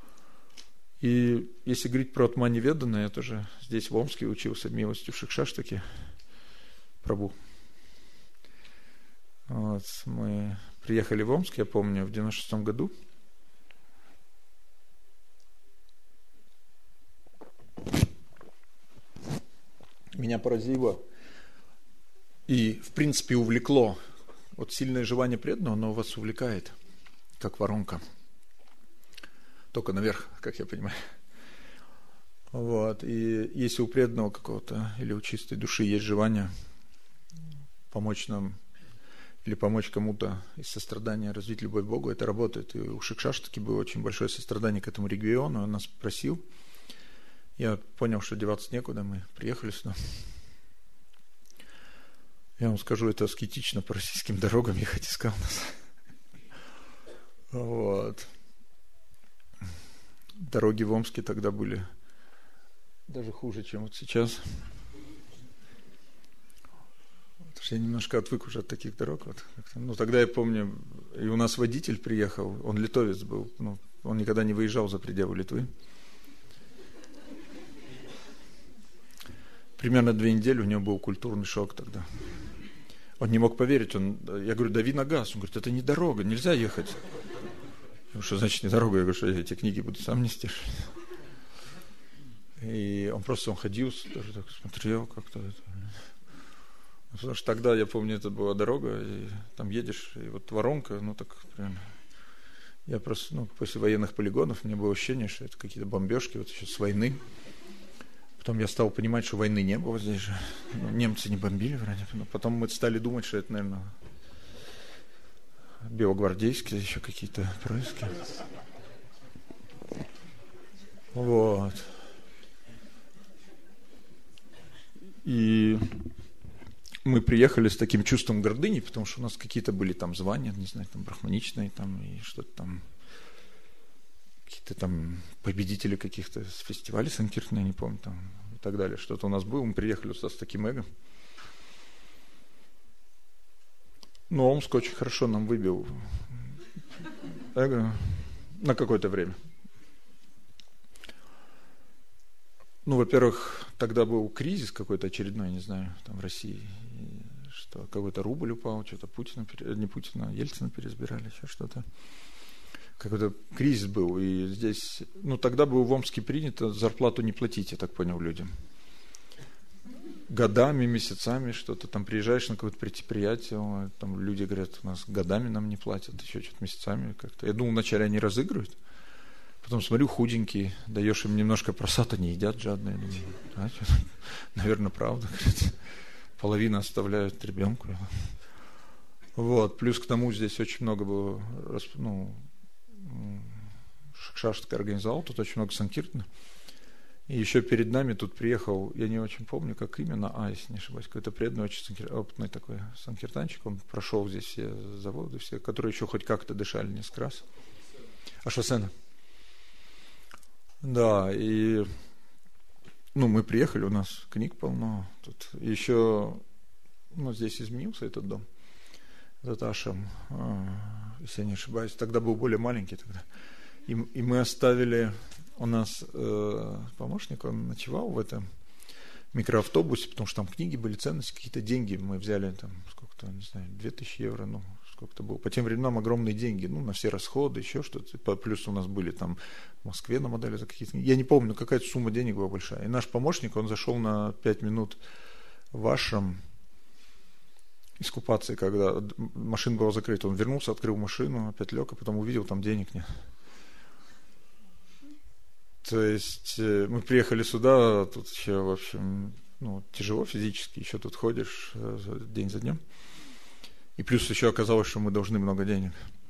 И если говорить про Атманиведана, я тоже здесь в Омске учился милостью в Шикшаштаке Прабху. Вот, мы приехали в Омск, я помню, в девяносто шестом году. Меня поразило и, в принципе, увлекло. Вот сильное желание преданного, оно вас увлекает, как воронка. Только наверх, как я понимаю. Вот. И если у преданного какого-то или у чистой души есть желание помочь нам или помочь кому-то из сострадания развить любовь к Богу, это работает. И у Шикшаштаки было очень большое сострадание к этому региону, он нас просил. Я понял, что деваться некуда, мы приехали сюда. Я вам скажу, это аскетично по российским дорогам ехать искал нас. Вот. Дороги в Омске тогда были даже хуже, чем вот сейчас. Потому что я немножко отвык уже от таких дорог. Вот. Ну, тогда я помню, и у нас водитель приехал, он литовец был, ну, он никогда не выезжал за пределы Литвы. Примерно две недели у него был культурный шок тогда. Он не мог поверить. Он, я говорю, дави на газ. Он говорит, это не дорога, нельзя ехать. Я говорю, что значит не дорога? Я говорю, что я эти книги буду сам нести. И он просто он ходил, даже так смотрел как-то. Потому что тогда, я помню, это была дорога, и там едешь, и вот воронка, ну так прям... Я просто, ну, после военных полигонов, у меня было ощущение, что это какие-то бомбежки, вот еще с войны. Потом я стал понимать, что войны не было здесь же. Ну, немцы не бомбили вроде. Но потом мы стали думать, что это, наверное, белогвардейские еще какие-то происки. Вот. И мы приехали с таким чувством гордыни, потому что у нас какие-то были там звания, не знаю, там брахманичные, там и что-то там, какие-то там победители каких-то с фестивалей Санкиртана, я не помню, там и так далее. Что-то у нас было, мы приехали сюда с таким эго. Но Омск очень хорошо нам выбил эго на какое-то время. Ну, во-первых, тогда был кризис какой-то очередной, не знаю, там в России, что какой-то рубль упал, что-то Путина, не Путина, Ельцина переизбирали, еще что-то. Какой-то кризис был, и здесь, ну, тогда было в Омске принято зарплату не платить, я так понял, людям. Годами, месяцами что-то, там приезжаешь на какое-то предприятие, там люди говорят, у нас годами нам не платят, еще что-то месяцами как-то. Я думал, вначале они разыгрывают. Потом смотрю, худенькие, даешь им немножко просад, они едят жадные. Думаю, а, наверное, правда. Половину оставляют ребенку. Вот. Плюс к тому здесь очень много было, ну, Шикшаштака организовал, тут очень много санкиртана. И еще перед нами тут приехал, я не очень помню, как именно, а, если не ошибаюсь, какой-то преданный, очень санкир... опытный такой санкиртанчик, он прошел здесь все заводы, все, которые еще хоть как-то дышали несколько раз. Ашвасена. Да, и ну, мы приехали, у нас книг полно. Тут еще ну, здесь изменился этот дом, этот ашрам, если я не ошибаюсь, тогда был более маленький тогда. И, и мы оставили, у нас э, помощник, он ночевал в этом микроавтобусе, потому что там книги были, ценности, какие-то деньги. Мы взяли там, сколько-то, не знаю, две тысячи евро, ну, сколько-то было. По тем временам огромные деньги, ну, на все расходы, еще что-то. Плюс у нас были там в Москве на модели за какие-то... Я не помню, какая-то сумма денег была большая. И наш помощник, он зашел на пять минут в ашрам искупаться, и когда машина была закрыта, он вернулся, открыл машину, опять лег, а потом увидел, там денег нет. То есть мы приехали сюда, тут еще, в общем, ну, тяжело физически, еще тут ходишь день за днем. И плюс еще оказалось, что мы должны много денег.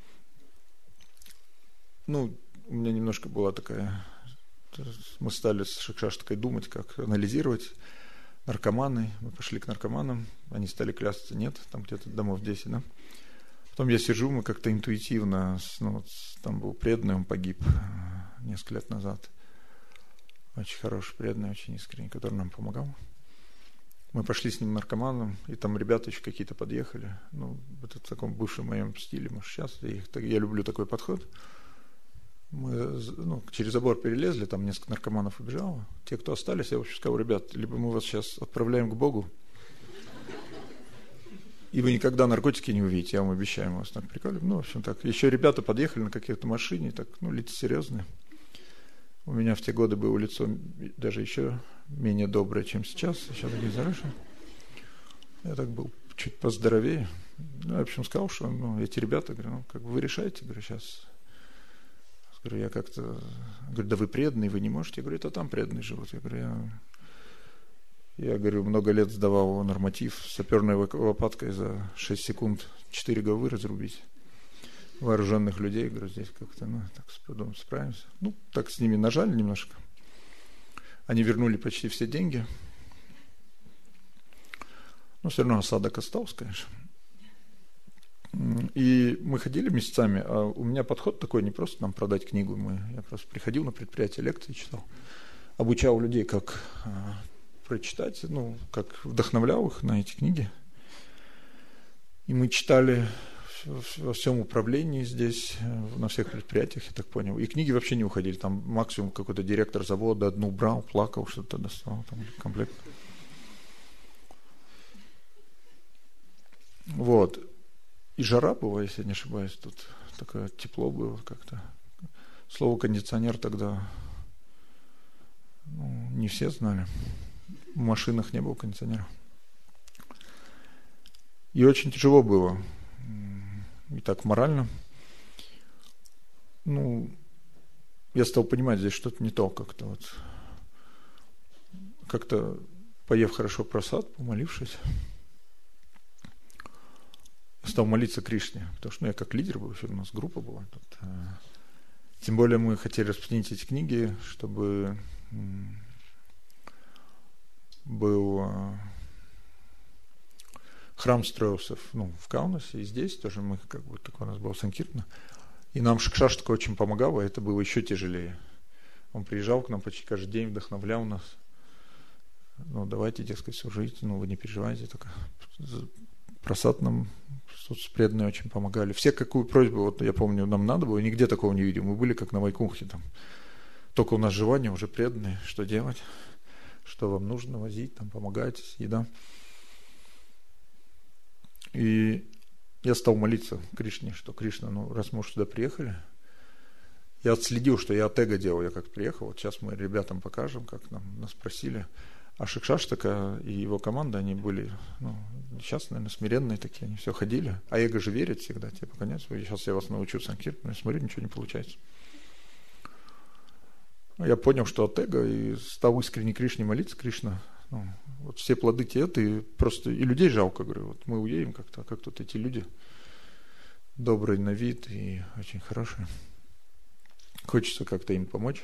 Ну, у меня немножко была такая... Мы стали с Шикшаштакой думать, как анализировать. Наркоманы, мы пошли к наркоманам, они стали клясться, нет, там где-то домов десять, да. Потом я сижу, мы как-то интуитивно, ну, там был преданный, он погиб несколько лет назад. Очень хороший, преданный, очень искренний, который нам помогал. Мы пошли с ним наркоманом, и там ребята еще какие-то подъехали. Ну, это в таком бывшем моем стиле, может, сейчас. Я, их, я люблю такой подход. Мы, ну, через забор перелезли, там несколько наркоманов убежало. Те, кто остались, я вообще сказал: ребят, либо мы вас сейчас отправляем к Богу, и вы никогда наркотики не увидите, я вам обещаю, мы вас так приколем. Ну, в общем, так. Еще ребята подъехали на какой-то машине, так, ну, лица серьезные. У меня в те годы было лицо даже еще менее доброе, чем сейчас. Сейчас такие зарыжие. Я так был чуть поздоровее. Ну, я, в общем, сказал, что, ну, эти ребята, говорю, ну, как бы вы решаете, говорю, сейчас... Говорю, я как-то... Говорю, да вы преданные, вы не можете. Я говорю, это там преданные живут. Я говорю, я... Я, говорю, много лет сдавал норматив саперной лопаткой за шесть секунд четыре головы разрубить. Вооруженных людей, говорю, здесь как-то, ну, так с трудом справимся. Ну, так с ними нажали немножко. Они вернули почти все деньги. Но все равно осадок остался, конечно. И мы ходили месяцами, а у меня подход такой, не просто нам продать книгу, мы, я просто приходил на предприятие, лекции читал, обучал людей, как а, прочитать, ну, как вдохновлял их на эти книги. И мы читали во всем управлении здесь, на всех предприятиях, я так понял. И книги вообще не уходили, там максимум какой-то директор завода одну брал, плакал, что-то достал, там комплект. Вот. И жара была, если я не ошибаюсь, тут такое тепло было как-то. Слово кондиционер тогда, ну, не все знали. В машинах не было кондиционера. И очень тяжело было. И так морально. Ну, я стал понимать, здесь что-то не то как-то вот. Как-то, поев хорошо просад, помолившись, стал молиться Кришне, потому что, ну, я как лидер был, еще у нас группа была тут. Тем более мы хотели распространить эти книги, чтобы был храм строился, ну, в Каунасе, и здесь тоже мы, как бы, такой у нас был Санкиртна, и нам Шикшаштака очень помогала, это было еще тяжелее. Он приезжал к нам почти каждый день, вдохновлял нас. Ну, давайте, дескать, служите, ну, вы не переживайте, только просад нам тут преданные очень помогали. Все какую просьбу, вот я помню, нам надо было, нигде такого не видел. Мы были как на Вайкунхе там. Только у нас желание, уже преданные, что делать, что вам нужно возить, там, помогать, еда. И я стал молиться Кришне, что Кришна, ну, раз мы сюда приехали, я отследил, что я от эго делал, я как приехал, вот сейчас мы ребятам покажем, как нам, нас просили. А Шикшаштака и его команда, они были, ну, сейчас, наверное, смиренные такие, они все ходили. А эго же верит всегда, тебе поклоняются. Сейчас я вас научу Санкиртану, я смотрю, ничего не получается. Я понял, что от эго, и стал искренне Кришне молиться, Кришна, ну, вот все плоды те, ты просто, и людей жалко, говорю, вот мы уедем как-то, а как тут эти люди добрые на вид и очень хорошие. Хочется как-то им помочь.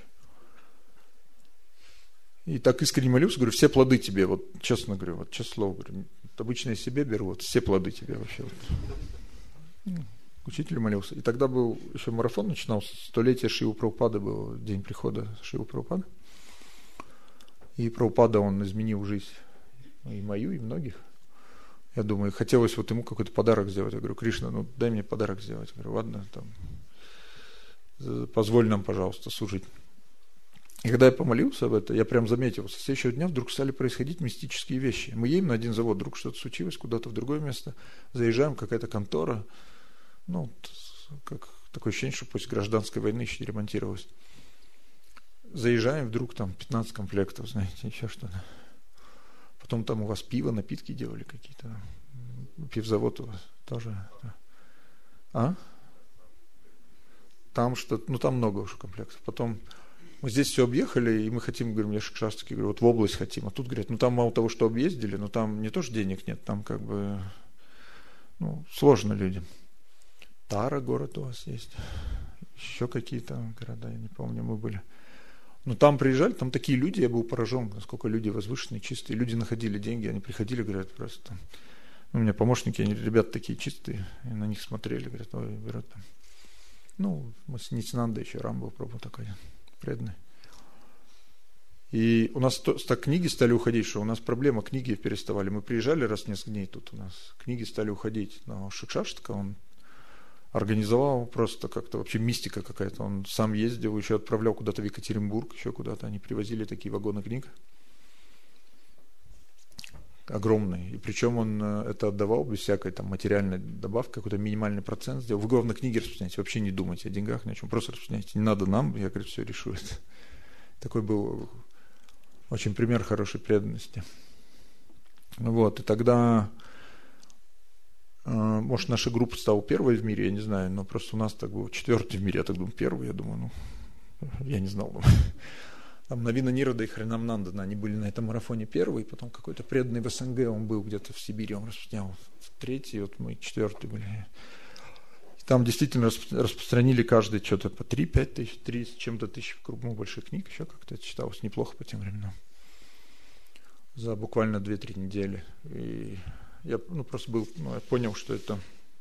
И так искренне молюсь, говорю, все плоды тебе, вот честно говорю, вот честное слово, говорю, вот обычно я себе беру, вот все плоды тебе вообще. Вот. Ну, учитель молился. И тогда был еще марафон начинался, столетие Шрилы Прабхупады был, день прихода Шрилы Прабхупады. И Прабхупада, он изменил жизнь и мою, и многих. Я думаю, хотелось вот ему какой-то подарок сделать. Я говорю, Кришна, ну дай мне подарок сделать. Я говорю, ладно, там, позволь нам, пожалуйста, служить. И когда я помолился об этом, я прям заметил, со следующего дня вдруг стали происходить мистические вещи. Мы едем на один завод, вдруг что-то случилось, куда-то в другое место, заезжаем, какая-то контора, ну, как такое ощущение, что после гражданской войны еще не ремонтировалось. Заезжаем, вдруг там пятнадцать комплектов, знаете, еще что-то. Потом там у вас пиво, напитки делали какие-то. Пивзавод у вас тоже. А? Там что-то, ну там много уже комплектов. Потом мы здесь все объехали, и мы хотим, говорим, я как раз таки говорю, вот в область хотим. А тут говорят, ну там мало того, что объездили, но там не то, что денег нет, там как бы, ну, сложно людям. Тара город у вас есть. Еще какие-то города, я не помню, мы были. Но там приезжали, там такие люди, я был поражен, насколько люди возвышенные, чистые. Люди находили деньги, они приходили, говорят, просто. Ну, у меня помощники, они, ребята такие чистые, и на них смотрели, говорят, ой, берут там. Ну, мы с Нитянандой еще, Рамбо Прабху такой преданный. И у нас то, так книги стали уходить, что у нас проблема, книги переставали. Мы приезжали раз в несколько дней, тут у нас книги стали уходить. Но Шикшаштха, он организовал просто как-то, вообще мистика какая-то. Он сам ездил, еще отправлял куда-то в Екатеринбург, еще куда-то. Они привозили такие вагоны книг. Огромные. И причем он это отдавал без всякой там материальной добавки, какой-то минимальный процент сделал. Вы, главное, книги распространяйте, вообще не думайте о деньгах, ни о чем. Просто распространяйте. Не надо нам, я, говорю, все решу это. Такой был очень пример хорошей преданности. Вот. И тогда... Может, наша группа стала первой в мире, я не знаю, но просто у нас так было четвертый в мире, я так думаю, первый, я думаю, ну, я не знал. Там Навина Нирада и Харинамнандана, они были на этом марафоне первые, потом какой-то преданный в СНГ, он был где-то в Сибири, он распространял в третий, вот мы четвертый были. И там действительно распространили каждый что-то по три-пять тысяч, три с чем-то тысяч кругом больших книг, еще как-то это читалось неплохо по тем временам. За буквально две-три недели. И я ну, просто был, ну, я понял, что это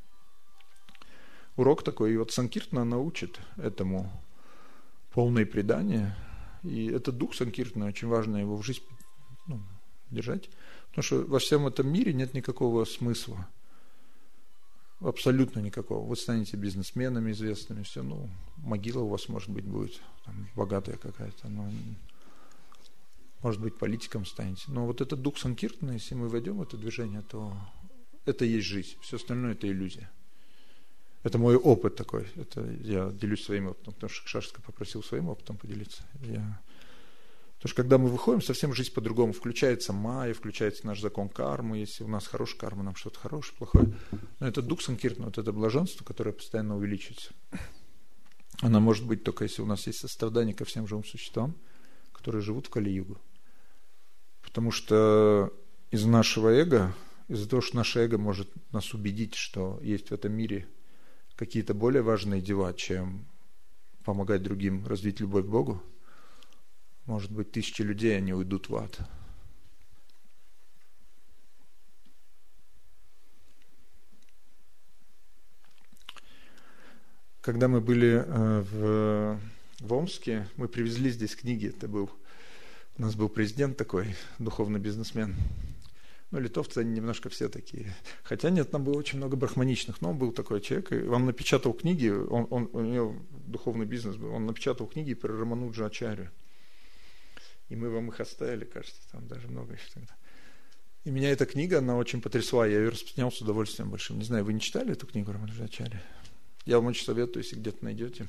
урок такой, и вот Санкиртана научит этому полное предание, и этот дух Санкиртана, очень важно его в жизнь ну, держать, потому что во всем этом мире нет никакого смысла, абсолютно никакого. Вы станете бизнесменами известными, все, ну, могила у вас, может быть, будет там, богатая какая-то, но может быть, политиком станете. Но вот этот дух Санкиртана, если мы войдем в это движение, то это и есть жизнь. Все остальное – это иллюзия. Это мой опыт такой. Это я делюсь своим опытом, потому что Шашка попросил своим опытом поделиться. Я... Потому что когда мы выходим, совсем жизнь по-другому. Включается майя, включается наш закон кармы. Если у нас хорошая карма, нам что-то хорошее, плохое. Но это дух Санкиртана, вот это блаженство, которое постоянно увеличивается. Она может быть только, если у нас есть сострадание ко всем живым существам, которые живут в Кали-югу. Потому что из нашего эго, из-за того, что наше эго может нас убедить, что есть в этом мире какие-то более важные дела, чем помогать другим развить любовь к Богу, может быть, тысячи людей, они уйдут в ад. Когда мы были в, в Омске, мы привезли здесь книги, это был У нас был президент такой, духовный бизнесмен. Ну, литовцы, они немножко все такие. Хотя нет, там было очень много брахманичных, но он был такой человек, и он напечатал книги, он, он, у него духовный бизнес был, он напечатал книги про Рамануджа Ачарью. И мы вам их оставили, кажется, там даже много еще тогда. И меня эта книга, она очень потрясла, я ее распространял с удовольствием большим. Не знаю, вы не читали эту книгу Рамануджа Ачарьи? Я вам очень советую, если где-то найдете.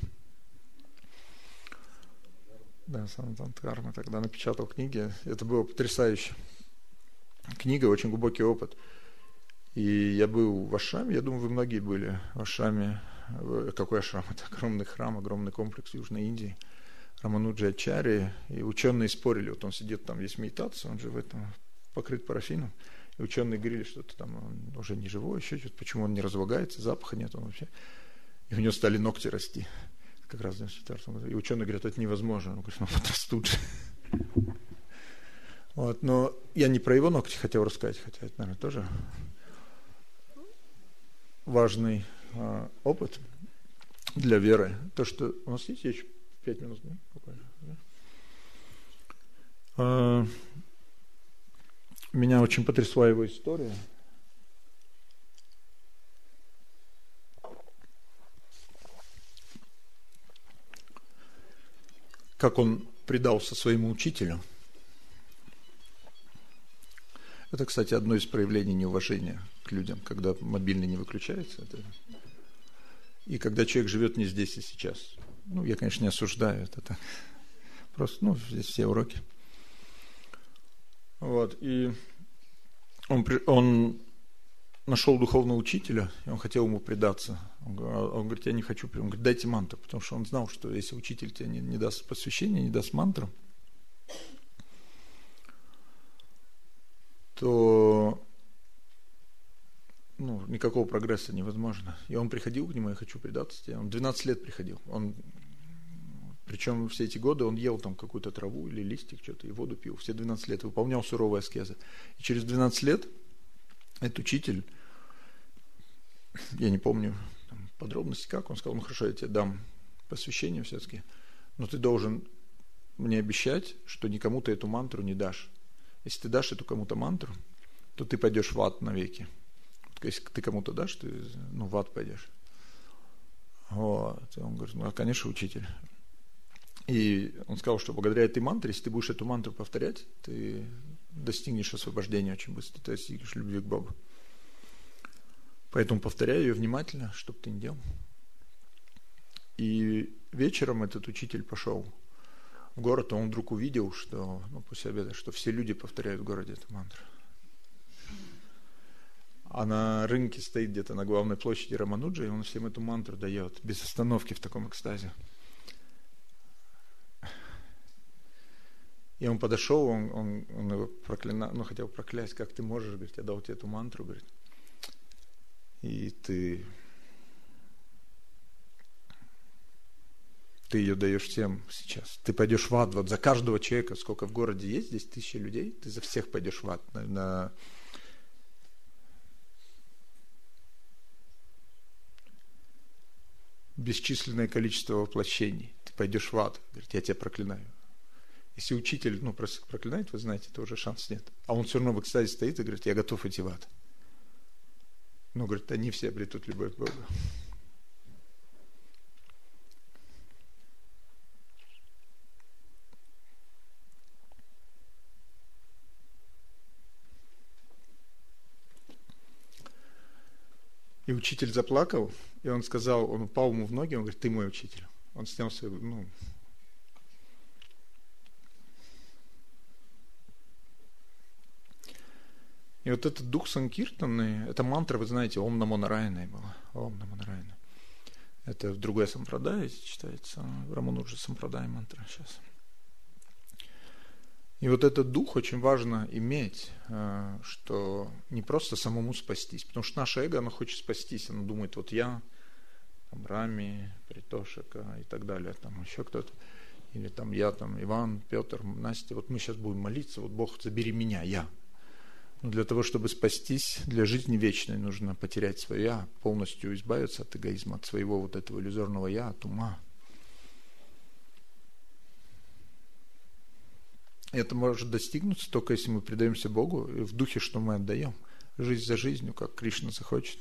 Да, Санатан Дхарма тогда напечатал книги. Это было потрясающе. Книга, очень глубокий опыт. И я был в Ашраме, я думаю, вы многие были в Ашраме. Какой Ашрам? Это огромный храм, огромный комплекс в Южной Индии. Рамануджа Ачарьи. И ученые спорили. Вот он сидит там, есть медитация, он же в этом покрыт парафином. И ученые говорили, что это там он уже не живой, еще что-то. Почему он не разлагается, запаха нет он вообще. И у него стали ногти расти. Как раз в девяносто четвёртом году. И ученые говорят, это невозможно. Он говорит, ну вот растут же. Вот, но я не про его ногти хотел рассказать, хотя это, наверное, тоже важный а, опыт для веры. То, что у нас есть еще пять минут, да? Да? А, меня очень потрясла его история. как он предался своему учителю. Это, кстати, одно из проявлений неуважения к людям, когда мобильный не выключается. Это... И когда человек живет не здесь и сейчас. Ну, я, конечно, не осуждаю это так. Просто, ну, здесь все уроки. Вот, и он, он нашел духовного учителя, и он хотел ему предаться. Он, он говорит, я не хочу. Он говорит, дайте мантру, потому что он знал, что если учитель тебе не, не даст посвящение, не даст мантру, то ну, никакого прогресса невозможно. И он приходил к нему, я хочу предаться тебе. Он двенадцать лет приходил. Он, причем все эти годы он ел там какую-то траву или листик, что-то, и воду пил. Все двенадцать лет выполнял суровые аскезы. И через двенадцать лет этот учитель, я не помню там, подробности как, он сказал, ну хорошо, я тебе дам посвящение все-таки, но ты должен мне обещать, что никому ты эту мантру не дашь. Если ты дашь эту кому-то мантру, то ты пойдешь в ад навеки. Если ты кому-то дашь, ты ну, в ад пойдешь. Вот. И он говорит, ну, конечно, учитель. И он сказал, что благодаря этой мантре, если ты будешь эту мантру повторять, ты достигнешь освобождения очень быстро, ты достигнешь любви к Богу. Поэтому повторяй ее внимательно, чтобы ты не делал. И вечером этот учитель пошел в город, и он вдруг увидел, что, ну, после обеда, что все люди повторяют в городе эту мантру. А на рынке стоит где-то на главной площади Рамануджа, и он всем эту мантру дает, без остановки в таком экстазе. И он подошел, он, он, он его проклинал, ну, хотел проклясть, как ты можешь, говорит, я дал тебе эту мантру, говорит, и ты, ты ее даешь всем сейчас. Ты пойдешь в ад, вот за каждого человека, сколько в городе есть, здесь тысячи людей, ты за всех пойдешь в ад. На, на... бесчисленное количество воплощений. Ты пойдешь в ад. Говорит, я тебя проклинаю. Если учитель, ну, просто проклинает, вы знаете, то уже шанс нет. А он все равно в экстазе стоит и говорит, я готов идти в ад. Ну, говорит, они все обретут любовь к Богу. И учитель заплакал, и он сказал, он упал ему в ноги, он говорит, ты мой учитель. Он снял свою, ну, и вот этот дух Санкиртаны, это мантра, вы знаете, Ом Намо Нараяне была. Ом Намо Нараяне. Это в другой сампрадае читается, в Рамануджа сампрадае мантра сейчас. И вот этот дух очень важно иметь, что не просто самому спастись, потому что наше эго, оно хочет спастись, оно думает, вот я, там, Рами, Притошика и так далее, там еще кто-то, или там я, там, Иван, Петр, Настя, вот мы сейчас будем молиться, вот Бог, забери меня, я. Но для того, чтобы спастись, для жизни вечной нужно потерять свое «я», полностью избавиться от эгоизма, от своего вот этого иллюзорного «я», от ума. И это может достигнуться только если мы предаемся Богу и в духе, что мы отдаем. Жизнь за жизнью, как Кришна захочет.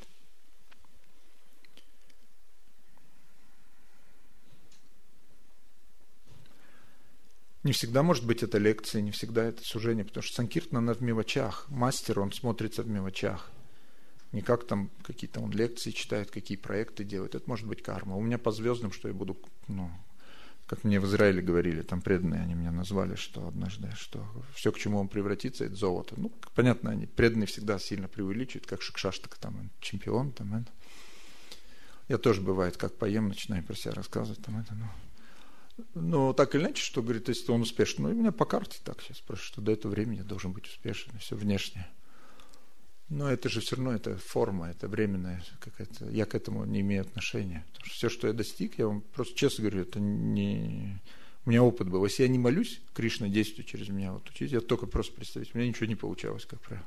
Не всегда может быть это лекция, не всегда это служение, потому что Санкиртана, она в мелочах. Мастер, он смотрится в мелочах. Не как там какие-то он лекции читает, какие проекты делает. Это может быть карма. У меня по звездам, что я буду, ну, как мне в Израиле говорили, там преданные, они меня назвали, что однажды, что все, к чему он превратится, это золото. Ну, понятно, они преданные всегда сильно преувеличивают, как Шикшаштака, там, чемпион, там, это. Я тоже, бывает, как поем, начинаю про себя рассказывать, там, это, ну. Но так или иначе, что, говорит, если он успешен, ну, и у меня по карте так сейчас спрашивают, что до этого времени я должен быть успешен, все внешнее. Но это же все равно, это форма, это временная какая-то, я к этому не имею отношения. Потому что все, что я достиг, я вам просто честно говорю, это не... У меня опыт был. Если я не молюсь, Кришна действует через меня, вот учить, я только просто представить, у меня ничего не получалось, как правило.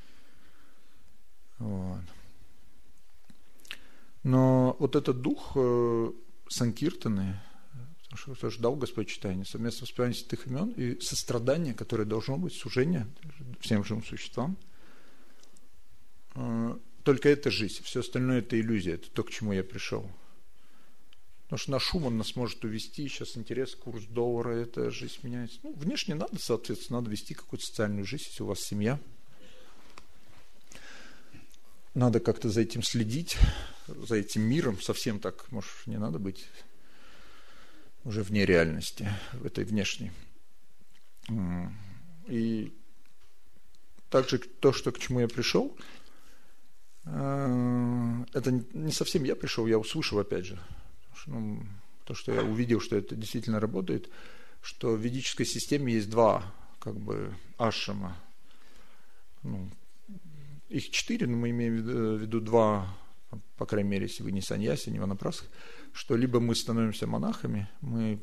Вот. Но вот этот дух э, Санкиртаны, потому что ждал Господь читания, совместно воспевание святых имен и сострадание, которое должно быть, служение всем живым существам. Только это жизнь, все остальное это иллюзия, это то, к чему я пришел. Потому что наш ум, он нас может увести, сейчас интерес, курс доллара, это жизнь меняется. Ну, внешне надо, соответственно, надо вести какую-то социальную жизнь, если у вас семья. Надо как-то за этим следить, за этим миром. Совсем так, может, не надо быть уже вне реальности, в этой внешней. И также то, что к чему я пришел, это не совсем я пришел, я услышал опять же. Ну, то, что я увидел, что это действительно работает, что в ведической системе есть два как бы ашрама. Ну, их четыре, но мы имеем в виду два, по крайней мере, если вы не саньяси, не ванапрасх, что либо мы становимся монахами, мы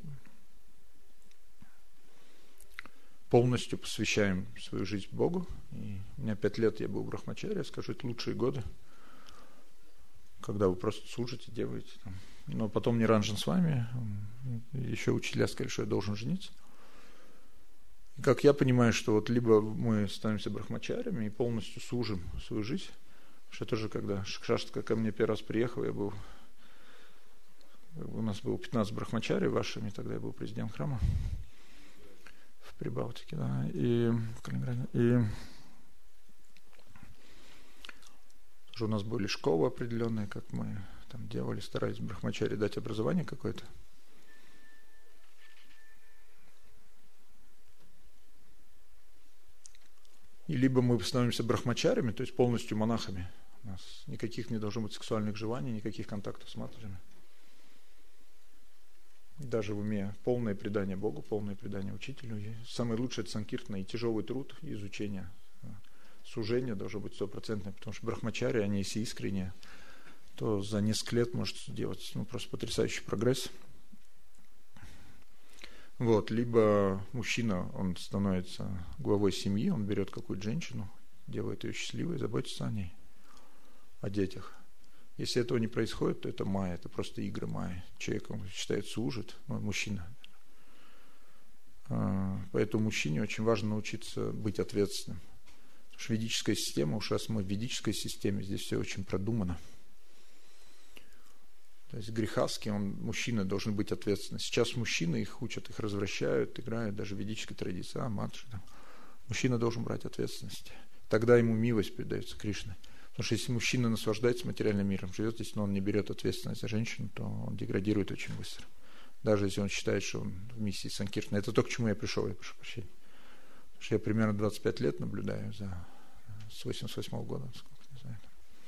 полностью посвящаем свою жизнь Богу. И у меня пять лет я был в брахмачаре, я скажу, это лучшие годы, когда вы просто служите, делаете там. Но потом не ранжен с вами, еще учителя сказали, что я должен жениться. И как я понимаю, что вот либо мы становимся брахмачарями и полностью служим свою жизнь, потому что тоже, когда Шикшаштха ко мне первый раз приехал, я был, у нас было пятнадцать брахмачарей вашими, тогда я был президент храма в Прибалтике, да, и в Калининграде, и тоже у нас были школы определенные, как мы там делали, старались брахмачаре дать образование какое-то. И либо мы становимся брахмачарями, то есть полностью монахами. У нас никаких не должно быть сексуальных желаний, никаких контактов с матерями. Даже в уме полное предание Богу, полное предание учителю. И самое лучшее — это санкиртана и тяжелый труд, и изучение. Сужение должно быть стопроцентное, потому что брахмачари, они если искренние, то за несколько лет может сделать ну, просто потрясающий прогресс. Вот, либо мужчина, он становится главой семьи, он берет какую-то женщину, делает ее счастливой, заботится о ней, о детях. Если этого не происходит, то это майя, это просто игры майя. Человек, он считает, служит, ну, мужчина. Поэтому мужчине очень важно научиться быть ответственным. Потому что ведическая система, уж раз мы в ведической системе, здесь все очень продумано. То есть грехаски, он, мужчина должен быть ответственным. Сейчас мужчины их учат, их развращают, играют, даже в ведической традиции. А, матушка, там. Мужчина должен брать ответственность. Тогда ему милость передается Кришне. Потому что если мужчина наслаждается материальным миром, живет здесь, но он не берет ответственность за женщину, то он деградирует очень быстро. Даже если он считает, что он в миссии санкиртана. Это то, к чему я пришел, я прошу прощения. Потому что я примерно двадцать пять лет наблюдаю за, с восемьдесят восьмого года, сколько, не знаю.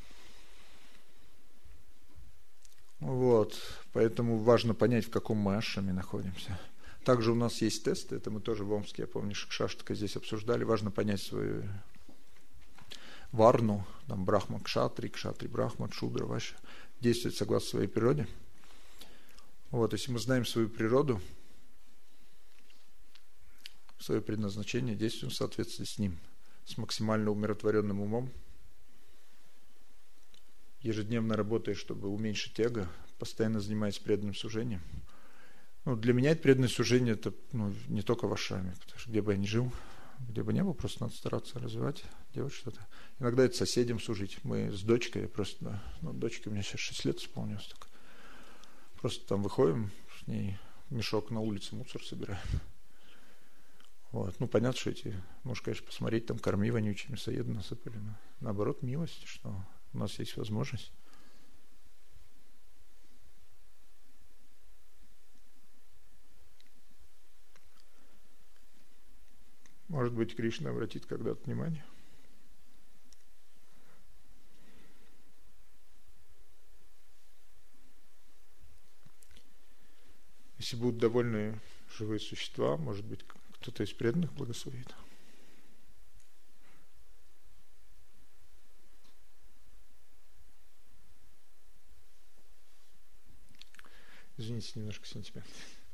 Вот, поэтому важно понять, в каком мы ашраме находимся. Также у нас есть тесты, это мы тоже в Омске, я помню, Шикшаштха здесь обсуждали. Важно понять свою варну, там брахма кшатри, кшатри брахма, шудра ваша, действовать согласно своей природе. Вот, если мы знаем свою природу, свое предназначение, действуем в соответствии с ним, с максимально умиротворенным умом, ежедневно работая, чтобы уменьшить эго, постоянно занимаясь преданным служением. Ну, для меня это преданное служение, это ну, не только в ашраме, потому что где бы я ни жил, где бы ни был, просто надо стараться развивать, делать что-то. Иногда это соседям служить. Мы с дочкой, я просто, ну, дочке у меня сейчас шесть лет исполнилось, так. Просто там выходим, с ней мешок на улице, мусор собираем. Вот. Ну, понятно, что эти, можешь, конечно, посмотреть, там корми вонючие мясоеды насыпали. Но наоборот, милость, что у нас есть возможность. Может быть, Кришна обратит когда-то внимание. Если будут довольны живые существа, может быть, кто-то из преданных благословит. Извините, немножко сентимент.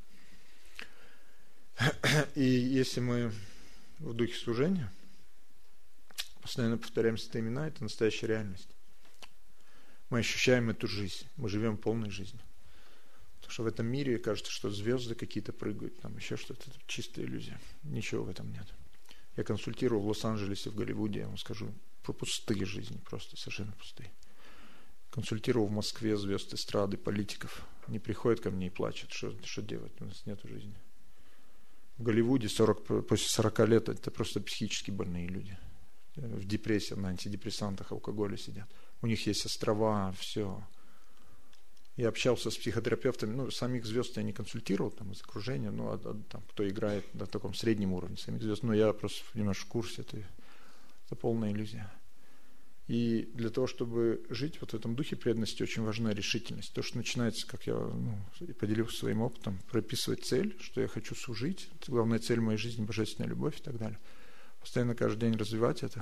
И если мы в духе служения постоянно повторяем эти имена, это настоящая реальность. Мы ощущаем эту жизнь, мы живем полной жизнью. Потому что в этом мире кажется, что звезды какие-то прыгают, там еще что-то, это чистая иллюзия. Ничего в этом нет. Я консультировал в Лос-Анджелесе, в Голливуде, я вам скажу, про пустые жизни, просто совершенно пустые. Консультировал в Москве звезд эстрады, политиков. не приходят ко мне и плачут, что, что делать, у нас нет жизни. В Голливуде сорок, после сорока лет это просто психически больные люди. В депрессии, на антидепрессантах, алкоголе сидят. У них есть острова, все. Я общался с психотерапевтами, ну, самих звезд я не консультировал, там, из окружения, ну, а, а, там, кто играет на таком среднем уровне самих звезд, но я просто немножко в курсе, это, это полная иллюзия. И для того, чтобы жить вот в этом духе преданности, очень важна решительность. То, что начинается, как я ну, поделился своим опытом, прописывать цель, что я хочу служить, это главная цель моей жизни, божественная любовь и так далее. Постоянно каждый день развивать это.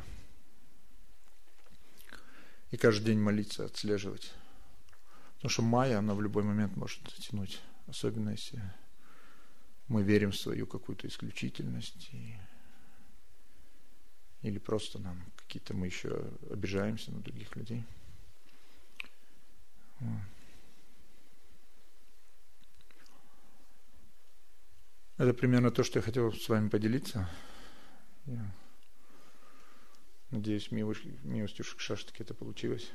И каждый день молиться, отслеживать. Потому что майя, она в любой момент может тянуть. Особенно если мы верим в свою какую-то исключительность. И... Или просто нам какие-то мы еще обижаемся на других людей. Это примерно то, что я хотел с вами поделиться. Я надеюсь, милостью Шикшаштаки это получилось.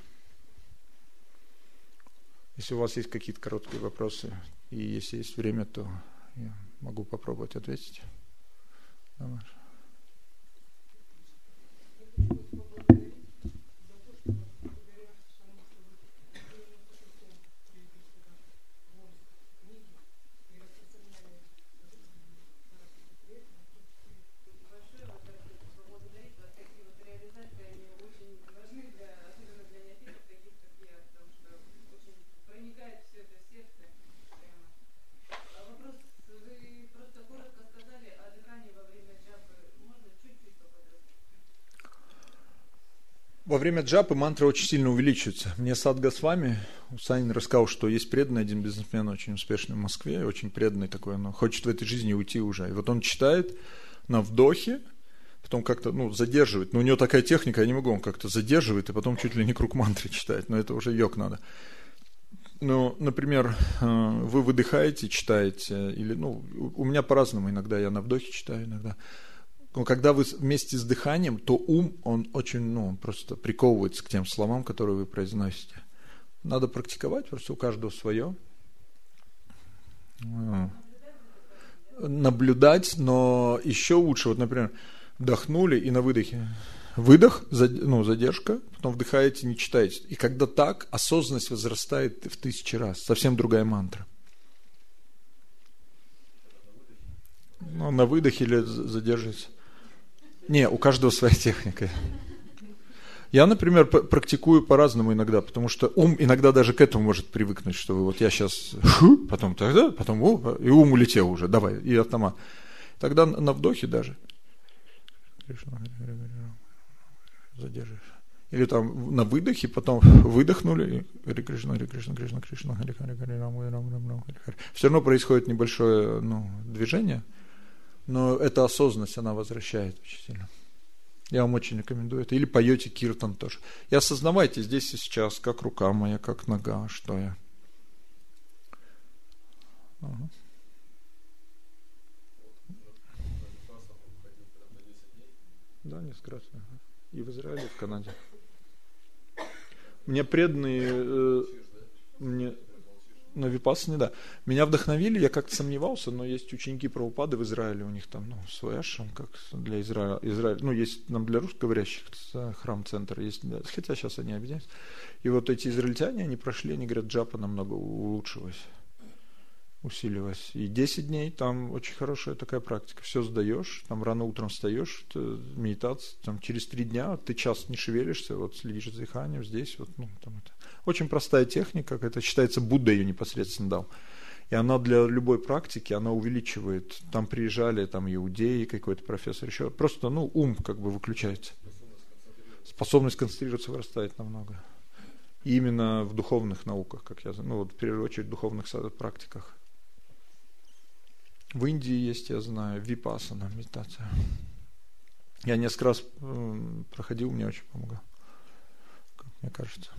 Если у вас есть какие-то короткие вопросы, и если есть время, то я могу попробовать ответить. Давай. Во время джапы мантра очень сильно увеличивается. Мне Сад Госвами, Санин рассказал, что есть преданный один бизнесмен, очень успешный в Москве, очень преданный такой, но хочет в этой жизни уйти уже. И вот он читает на вдохе, потом как-то ну, задерживает. Но у него такая техника, я не могу, он как-то задерживает, и потом чуть ли не круг мантры читает. Но это уже йог надо. Ну, например, вы выдыхаете, читаете, или, ну, у меня по-разному, иногда я на вдохе читаю, иногда... Но когда вы вместе с дыханием, то ум, он очень, ну, он просто приковывается к тем словам, которые вы произносите. Надо практиковать, просто у каждого свое. Наблюдать, но еще лучше, вот, например, вдохнули и на выдохе. Выдох, ну, задержка, потом вдыхаете, не читаете. И когда так, осознанность возрастает в тысячи раз. Совсем другая мантра. Ну, на выдохе или задерживается. Не, у каждого своя техника. Я, например, практикую по-разному иногда, потому что ум иногда даже к этому может привыкнуть, что вот я сейчас, потом тогда, потом о, и ум улетел уже, давай, и автомат. Тогда на вдохе даже задержишь. Или там на выдохе, потом выдохнули, Харе Кришна, Харе Кришна, Кришна, Кришна, Харе Харе, Харе Рама, Харе Рама, Рама, Харе Харе. Все равно происходит небольшое ну, движение. Но эта осознанность, она возвращает очень сильно. Я вам очень рекомендую это. Или поете киртан тоже. И осознавайте здесь и сейчас, как рука моя, как нога, что я. Ага. Да, несколько раз. Ага. И в Израиле, и в Канаде. Мне преданные... Э, мне... На випассане, да. Меня вдохновили, я как-то сомневался, но есть ученики Прабхупады в Израиле, у них там, ну, свой ашрам, как для Израиля, Израиля. Ну, есть нам для русскоговорящих храм-центр, есть, для... хотя сейчас они объединяются. И вот эти израильтяне, они прошли, они говорят, джапа намного улучшилась, усилилась. И десять дней там очень хорошая такая практика. Все сдаешь, там рано утром встаешь, медитация, там через три дня ты час не шевелишься, вот следишь за дыханием, здесь вот, ну, там это. Очень простая техника, это считается, Будда ее непосредственно дал. И она для любой практики, она увеличивает. Там приезжали там иудеи, какой-то профессор еще. Просто, ну, ум как бы выключается. Способность концентрироваться вырастает намного. И именно в духовных науках, как я знаю, ну, вот в первую очередь в духовных практиках. В Индии есть, я знаю, випассана, медитация. Я несколько раз проходил, мне очень помогло, как мне кажется.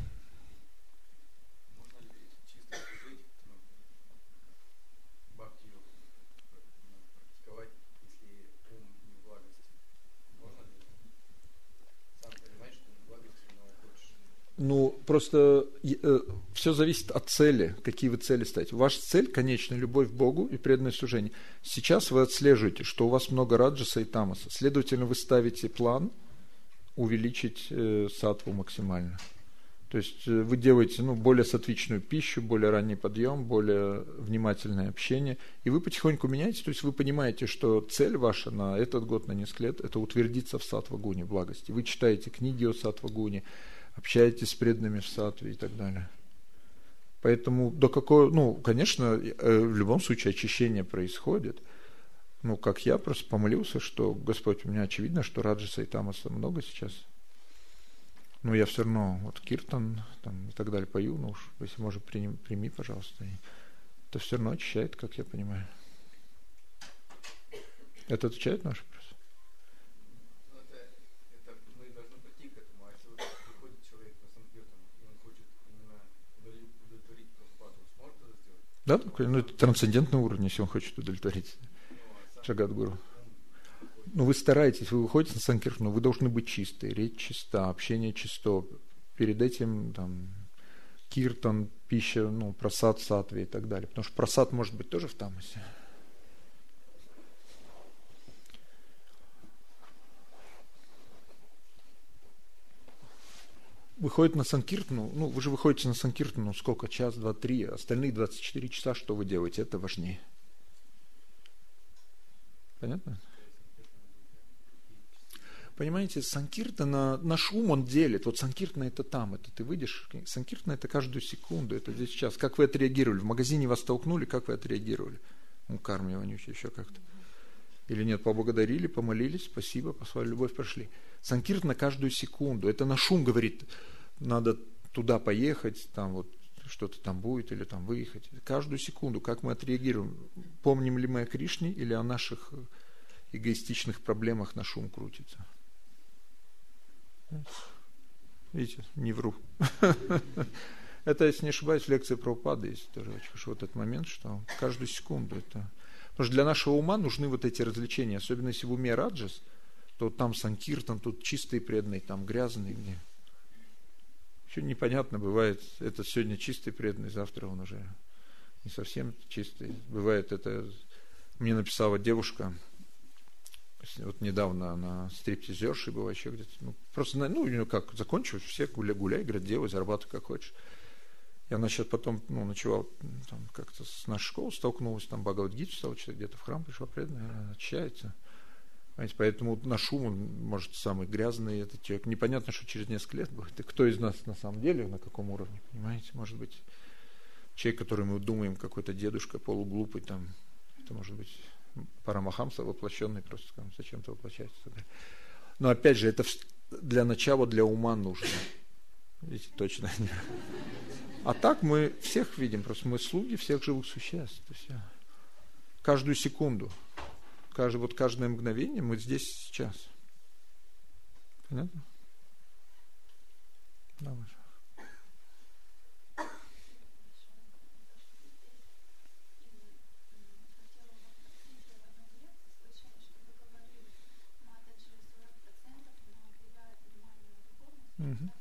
Ну, просто э, все зависит от цели, какие вы цели ставите. Ваша цель, конечно, любовь к Богу и преданное служение. Сейчас вы отслеживаете, что у вас много раджаса и тамаса. Следовательно, вы ставите план увеличить э, саттву максимально. То есть э, вы делаете ну, более саттвичную пищу, более ранний подъем, более внимательное общение. И вы потихоньку меняете, то есть вы понимаете, что цель ваша на этот год, на несколько лет, это утвердиться в саттва-гуне, благости. Вы читаете книги о саттва-гуне, общаетесь с преданными в саттве и так далее. Поэтому до какого, ну, конечно, в любом случае очищение происходит. Ну, как я просто помолился, что, Господь, у меня очевидно, что раджаса и тамаса много сейчас. Но я все равно, вот киртан там, и так далее пою, ну уж, если можно, прими, прими, пожалуйста. И это все равно очищает, как я понимаю. Это отвечает на ваш вопрос? Да, такой, ну, это трансцендентный уровень, если он хочет удовлетворить Джагадгуру. Ну, вы стараетесь, вы выходите на санкиртану, вы должны быть чистые, речь чиста, общение чисто. Перед этим, там, киртан, пища, ну, прасад, саттве и так далее. Потому что прасад может быть тоже в тамасе. Выходит на санкиртану, ну, вы же выходите на санкиртану сколько, час, два, три, остальные двадцать четыре часа, что вы делаете, это важнее. Понятно? Понимаете, санкиртана, наш ум он делит. Вот санкиртана это там, это ты выйдешь, санкиртана это каждую секунду, это здесь сейчас. Как вы отреагировали? В магазине вас толкнули, как вы отреагировали? Ну, карме вонючий, еще как-то. Или нет, поблагодарили, помолились, спасибо, послали любовь, прошли. Санкиртана каждую секунду. Это наш ум говорит, надо туда поехать, там вот что-то там будет, или там выехать. Каждую секунду, как мы отреагируем. Помним ли мы о Кришне или о наших эгоистичных проблемах наш ум крутится. Видите, не вру. Это, если не ошибаюсь, в лекции Прабхупады есть тоже очень хорошо вот этот момент, что каждую секунду это... Потому что для нашего ума нужны вот эти развлечения, особенно если в уме раджас, то там санкиртан, тут чистый преданный, там грязный. Где... Еще непонятно бывает, это сегодня чистый преданный, завтра он уже не совсем чистый. Бывает это... Мне написала девушка, вот недавно она стриптизершей была еще где-то, ну, просто, ну, у нее как, закончилось, все гуляй, гуляй, говорят, делай, зарабатывай как хочешь. И она сейчас потом, ну, ночевала, там, как-то с нашей школы столкнулась, там, Бхагавад-гиту стала читать, где-то в храм пришла преданная, она очищается. Понимаете, поэтому наш ум, он, может, самый грязный этот человек. Непонятно, что через несколько лет будет. И кто из нас на самом деле, на каком уровне, понимаете? Может быть, человек, который мы думаем, какой-то дедушка, полуглупый, там, это может быть Парамахамса воплощенный, просто там, зачем-то воплощается. Но опять же, это для начала для ума нужно. Видите, точно. А так мы всех видим, просто мы слуги всех живых существ. То есть, каждую секунду, каждое, вот каждое мгновение мы здесь сейчас. Понятно? Да, угу.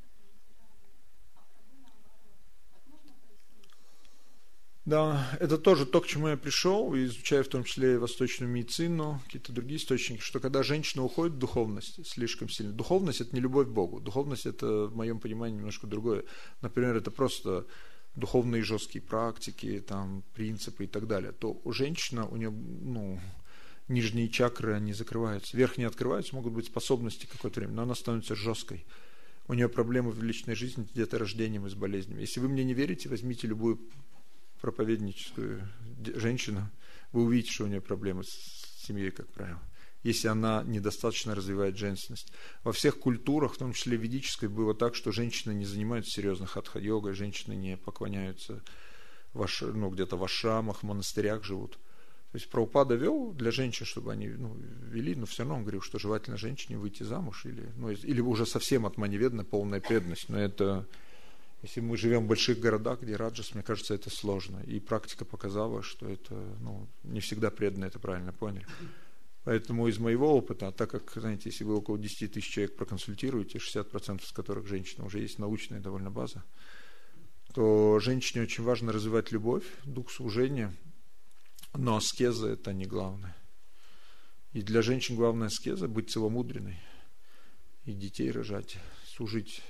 Да, это тоже то, к чему я пришел, изучая в том числе и восточную медицину, какие-то другие источники, что когда женщина уходит в духовность слишком сильно, духовность – это не любовь к Богу, духовность – это, в моем понимании, немножко другое. Например, это просто духовные жесткие практики, там, принципы и так далее. То у женщины, у нее, ну, нижние чакры, они закрываются, верхние открываются, могут быть способности какое-то время, но она становится жесткой. У нее проблемы в личной жизни с деторождением и с болезнями. Если вы мне не верите, возьмите любую проповедническую женщину, вы увидите, что у нее проблемы с семьей, как правило, если она недостаточно развивает женственность. Во всех культурах, в том числе ведической, было так, что женщины не занимаются серьезно хатха-йогой, женщины не поклоняются в аш... ну, где-то в ашрамах, в монастырях живут. То есть Прабхупада вел для женщин, чтобы они, ну, вели, но все равно он говорил, что желательно женщине выйти замуж, или, ну, или уже совсем от маниведна полная преданность. Но это... Если мы живем в больших городах, где раджас, мне кажется, это сложно. И практика показала, что это, ну, не всегда преданно, это правильно поняли. Поэтому из моего опыта, а так как, знаете, если вы около десять тысяч человек проконсультируете, шестьдесят процентов из которых женщины, уже есть научная довольно база, то женщине очень важно развивать любовь, дух служения, но аскеза – это не главное. И для женщин главная аскеза – быть целомудренной, и детей рожать, служить.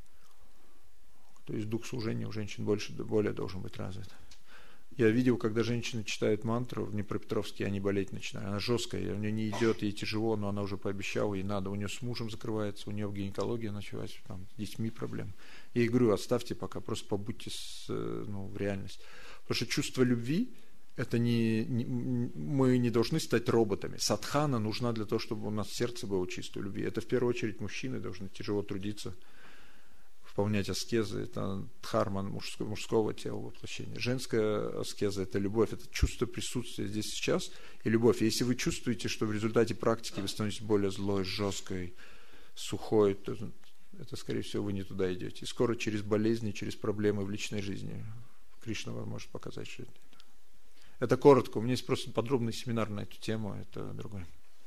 То есть дух служения у женщин больше, более должен быть развит. Я видел, когда женщина читает мантру в Днепропетровске, они болеть начинают. Она жесткая, у нее не идет, ей тяжело, но она уже пообещала, ей надо. У нее с мужем закрывается, у нее в гинекологии началась, там, с детьми проблем. Я ей говорю, оставьте пока, просто побудьте с, ну, в реальность. Потому что чувство любви, это не, не, мы не должны стать роботами. Садхана нужна для того, чтобы у нас сердце было чистое любви. Это в первую очередь мужчины должны тяжело трудиться, выполнять аскезы, это дхарма мужского, мужского тела воплощения. Женская аскеза – это любовь, это чувство присутствия здесь сейчас и любовь. И если вы чувствуете, что в результате практики вы становитесь более злой, жесткой, сухой, то это, скорее всего, вы не туда идете. И скоро через болезни, через проблемы в личной жизни Кришна вам может показать, что это. Это коротко. У меня есть просто подробный семинар на эту тему, это другое.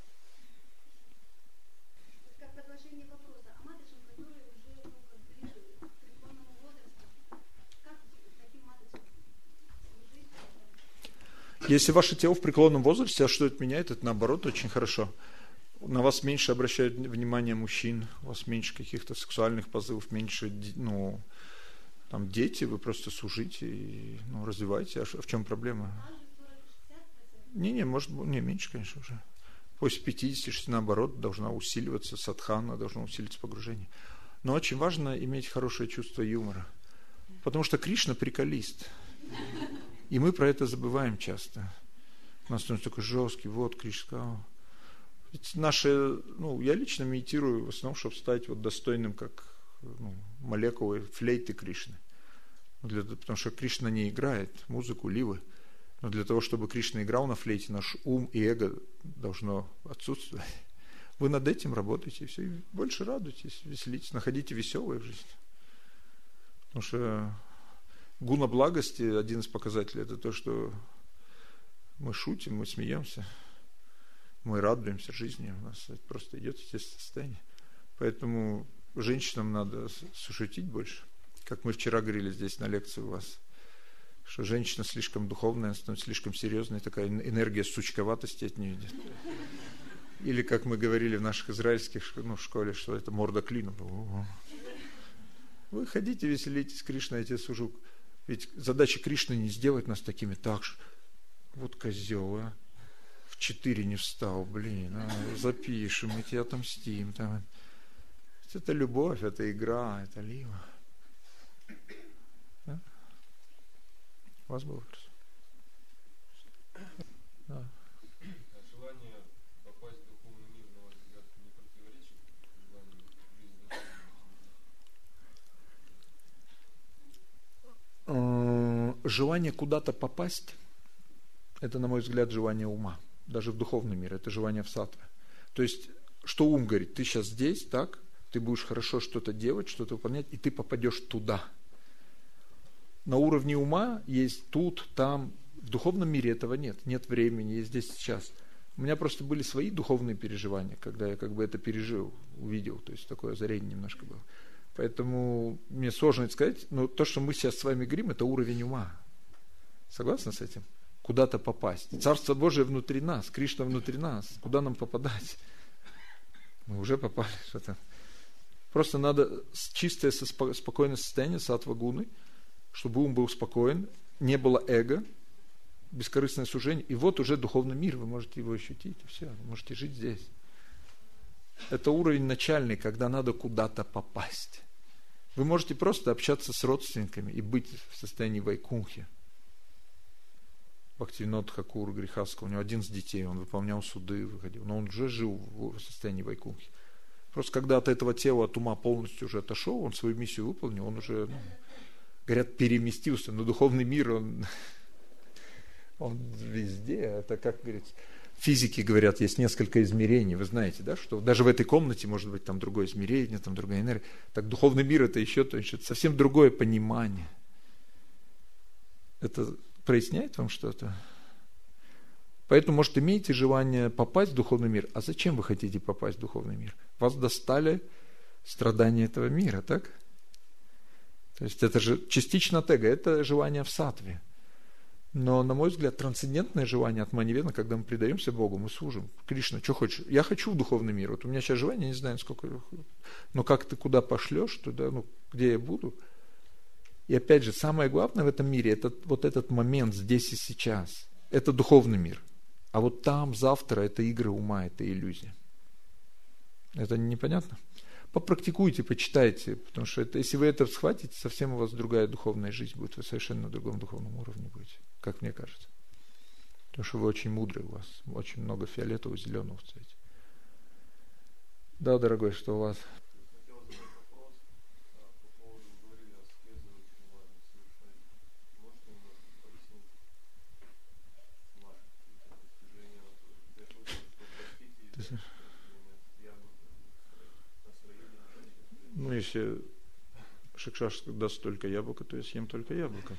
Если ваше тело в преклонном возрасте, а что это меняет, это наоборот очень хорошо. На вас меньше обращают внимание мужчин, у вас меньше каких-то сексуальных позывов, меньше, ну, там, дети, вы просто служите и, ну, развиваете. А в чем проблема? Не-не, может, не, меньше, конечно, уже. После пятидесяти шести, наоборот, должна усиливаться садхана, должно усиливаться погружение. Но очень важно иметь хорошее чувство юмора. Потому что Кришна приколист. И мы про это забываем часто. У нас он такой жесткий, вот Кришна сказал. Ведь наши, ну, я лично медитирую в основном, чтобы стать вот достойным, как, ну, молекулы флейты Кришны. Для, потому что Кришна не играет музыку, ливы. Но для того, чтобы Кришна играл на флейте, наш ум и эго должно отсутствовать. Вы над этим работаете, и все, и больше радуйтесь, веселитесь, находите веселое в жизни. Потому что гуна благости, один из показателей, это то, что мы шутим, мы смеемся, мы радуемся жизни, у нас это просто идет естественное состояние. Поэтому женщинам надо шутить больше. Как мы вчера говорили здесь на лекции у вас, что женщина слишком духовная, становится слишком серьезной, такая энергия сучковатости от нее идет. Или, как мы говорили в наших израильских, ну, в школе, что это морда клином. Вы ходите, веселитесь, Кришна, я тебе служу. Ведь задача Кришны не сделать нас такими, так же, вот козел, а, в четыре не встал, блин, а, запишем, мы тебя отомстим. Там. Это любовь, это игра, это лива. Да? У вас был вопрос? Да. Желание попасть в духовный мир, на ваш взгляд, не противоречит желанию жизни? Желание куда-то попасть, это, на мой взгляд, желание ума. Даже в духовный мир, это желание в саттве. То есть, что ум говорит, ты сейчас здесь, так, ты будешь хорошо что-то делать, что-то выполнять, и ты попадешь туда. На уровне ума есть тут, там. В духовном мире этого нет. Нет времени, есть здесь, сейчас. У меня просто были свои духовные переживания, когда я как бы это пережил, увидел. То есть, такое озарение немножко было. Поэтому мне сложно это сказать, но то, что мы сейчас с вами говорим, это уровень ума. Согласны с этим? Куда-то попасть. Царство Божие внутри нас, Кришна внутри нас. Куда нам попадать? Мы уже попали. Что-то. Просто надо чистое, спокойное состояние саттва-гуны, чтобы ум был спокоен, не было эго, бескорыстное служение. И вот уже духовный мир, вы можете его ощутить, и все, вы можете жить здесь. Это уровень начальный, когда надо куда-то попасть. Вы можете просто общаться с родственниками и быть в состоянии вайкунхи. Бхактивинод Тхакур Грихаска, у него одиннадцать детей, он выполнял суды, выходил, но он уже жил в состоянии вайкунхи. Просто когда от этого тела, от ума полностью уже отошел, он свою миссию выполнил, он уже, ну, говорят, переместился, но духовный мир, он, он везде, это как, говорится, физики говорят, есть несколько измерений, вы знаете, да, что даже в этой комнате может быть там другое измерение, там другая энергия, так духовный мир это еще, то еще совсем другое понимание. Это проясняет вам что-то? Поэтому, может, имеете желание попасть в духовный мир. А зачем вы хотите попасть в духовный мир? Вас достали страдания этого мира, так? То есть это же частично тега, это желание в саттве. Но, на мой взгляд, трансцендентное желание от Манивена, когда мы предаемся Богу, мы служим. Кришна, что хочешь? Я хочу в духовный мир. Вот у меня сейчас желание, не знаю, сколько. Но как ты куда пошлешь, туда, ну, где я буду? И опять же, самое главное в этом мире, это вот этот момент здесь и сейчас. Это духовный мир. А вот там, завтра, это игры ума, это иллюзия. Это непонятно? Попрактикуйте, почитайте, потому что это, если вы это схватите, совсем у вас другая духовная жизнь будет, вы совершенно на другом духовном уровне будете, как мне кажется. Потому что вы очень мудрый, у вас очень много фиолетового, зеленого в цвете. Да, дорогой, что у вас? Хотел задать вопрос по поводу, говорили о аскезе, очень важно совершать. Можете немножко пояснить ваши какие-то достижения? Я слышал, что простите, ну, если Шикшаш даст только яблоко, то я съем только яблоко.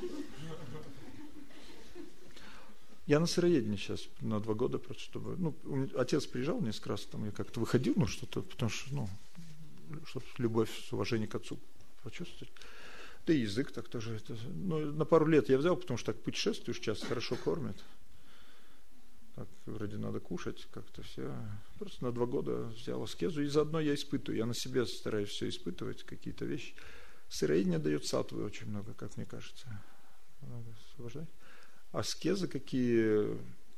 Я на сыроедении сейчас на два года, просто чтобы... Ну, отец приезжал несколько раз, там я как-то выходил, ну, что-то, потому что, ну, чтобы любовь, уважение к отцу почувствовать. Да и язык так тоже. Это, ну, на пару лет я взял, потому что так путешествуешь сейчас, хорошо кормят. Так, вроде надо кушать, как-то все. Просто на два года взял аскезу, и заодно я испытываю. Я на себе стараюсь все испытывать, какие-то вещи. Сыроедение дает саттвы очень много, как мне кажется. Надо освобождать. Аскезы какие...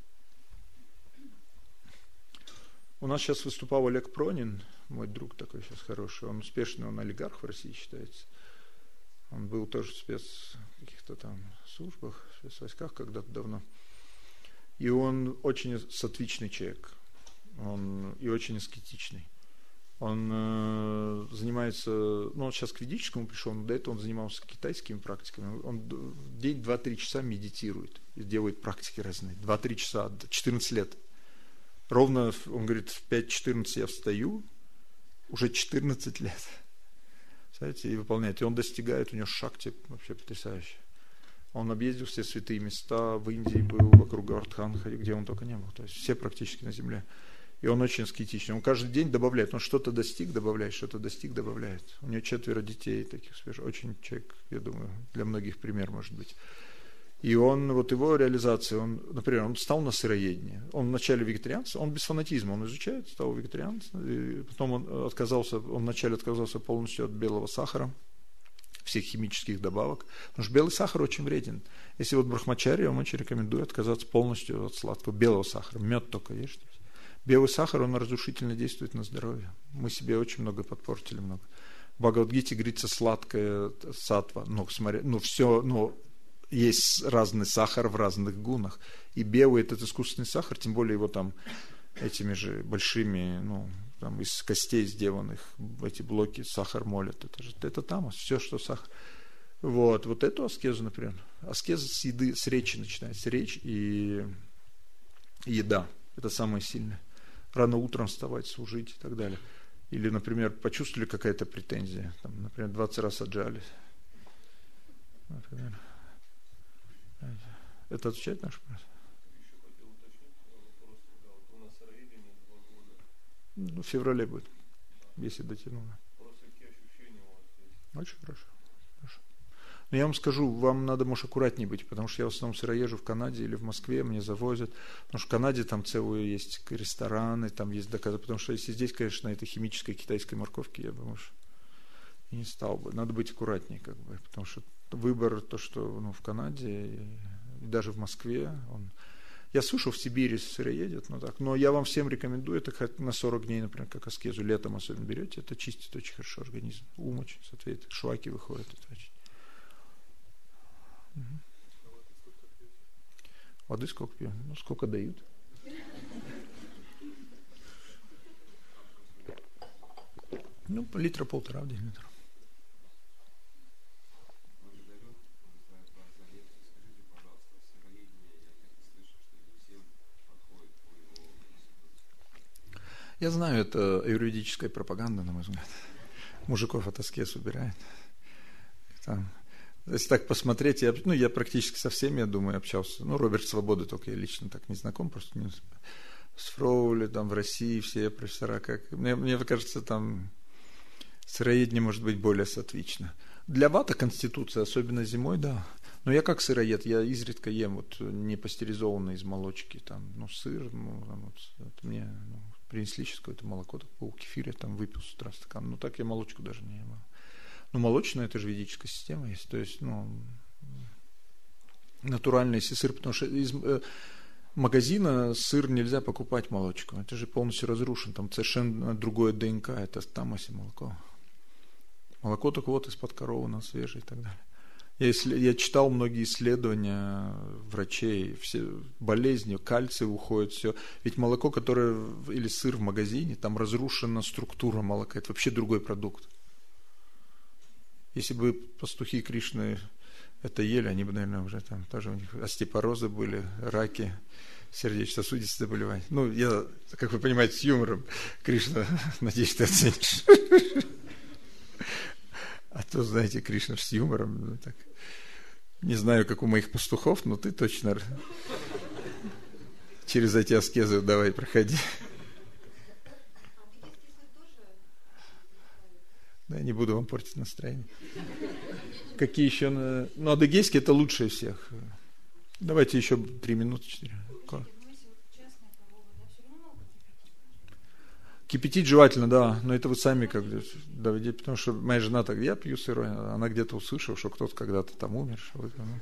У нас сейчас выступал Олег Пронин, мой друг такой сейчас хороший. Он успешный, он олигарх в России считается. Он был тоже в спец каких-то там службах, в спецвойсках когда-то давно. И он очень саттвичный человек, он и очень аскетичный. Он э, занимается, ну, он сейчас к ведическому пришел, но до этого он занимался китайскими практиками. Он в день два-три часа медитирует и делает практики разные. два-три часа, четырнадцать лет. Ровно, он говорит, в пять четырнадцать я встаю, уже четырнадцать лет. Знаете, и выполняет. И он достигает, у него шакти вообще потрясающий. Он объездил все святые места, в Индии был, вокруг Гавардхана, где он только не был. То есть все практически на земле. И он очень аскетичный. Он каждый день добавляет. Он что-то достиг, добавляет, что-то достиг, добавляет. У него четверо детей таких свежих. Очень человек, я думаю, для многих пример может быть. И он, вот его реализация, он, например, он стал на сыроедении. Он вначале вегетарианец, он без фанатизма, он изучает, стал вегетарианцем. И потом он отказался, он вначале отказался полностью от белого сахара, всех химических добавок, потому что белый сахар очень вреден. Если вот брахмачари, я вам очень рекомендую отказаться полностью от сладкого белого сахара, мед только ешьте. Белый сахар, он разрушительно действует на здоровье. Мы себе очень много подпортили, много. В Бхагавад-гите говорится сладкое саттва, ну, смотри, ну, все, ну, есть разный сахар в разных гунах. И белый этот искусственный сахар, тем более его там этими же большими, ну, там из костей сделанных, эти блоки сахар молят, это же, это тамас, все, что сахар. Вот, вот эту аскезу, например. Аскеза с еды, с речи начинается, речь и еда, это самое сильное. Рано утром вставать, служить и так далее. Или, например, почувствовали какая-то претензия, там, например, двадцать раз отжались. Например. Это отвечает наш вопрос? Ну, в феврале будет, если дотянуло. Очень хорошо. хорошо. Но я вам скажу, вам надо, может, аккуратнее быть, потому что я в основном сыроежу в Канаде или в Москве, мне завозят. Потому что в Канаде там целые есть рестораны, там есть доказы. Потому что если здесь, конечно, это химической китайской морковки, я бы, может, и не стал бы. Надо быть аккуратнее, как бы, потому что выбор, то, что ну, в Канаде и даже в Москве, он... Я слышал, в Сибири сыроедят, но так. Но я вам всем рекомендую, это как на сорок дней, например, как аскезу, летом особенно берете, это чистит очень хорошо организм. Ум очень соответствует, шлаки выходят. Это очень. Угу. Воды сколько пьем? Ну, сколько дают. Ну, литра полтора в день. Литра. Я знаю, это юридическая пропаганда, на мой взгляд. Мужиков от аскез убирает. Там Если так посмотреть, я, ну, я практически со всеми, я думаю, общался. Ну, Роберт Свобода только я лично так не знаком, просто не, с Фроули, там в России все профессора, как. Мне, мне кажется, там сыроедение может быть более сатвично. Для вата конституция, особенно зимой, да. Но я как сыроед, я изредка ем вот не пастеризованное из молочки, там, ну, сыр, ну, там, вот, это мне ну, принесли сейчас какое-то молоко, так, пол кефира там выпил с утра стакан. Ну, так я молочку даже не ем. Ну, молочная, это же ведическая система есть, то есть, ну, натуральный если сыр, потому что из э, магазина сыр нельзя покупать молочку, это же полностью разрушен, там совершенно другое ДНК, это тамаси молоко. Молоко только вот из-под коровы, на свежее и так далее. Я, я читал многие исследования врачей, все болезни, кальций уходит, все. Ведь молоко, которое, или сыр в магазине, там разрушена структура молока, это вообще другой продукт. Если бы пастухи Кришны это ели, они бы, наверное, уже там тоже у них остеопорозы были, раки, сердечно-сосудистые заболевания. Ну, я, как вы понимаете, с юмором, Кришна, надеюсь, ты оценишь. А то, знаете, Кришна с юмором, ну, так, не знаю, как у моих пастухов, но ты точно через эти аскезы давай проходи. Да, не буду вам портить настроение. Какие еще? Ну, адыгейский это лучше всех. Давайте еще три минуты, четыре. Кипятить желательно, да, но это вы сами как доведите, потому что моя жена так, я пью сырой, она где-то услышала, что кто-то когда-то там умер. Что ну.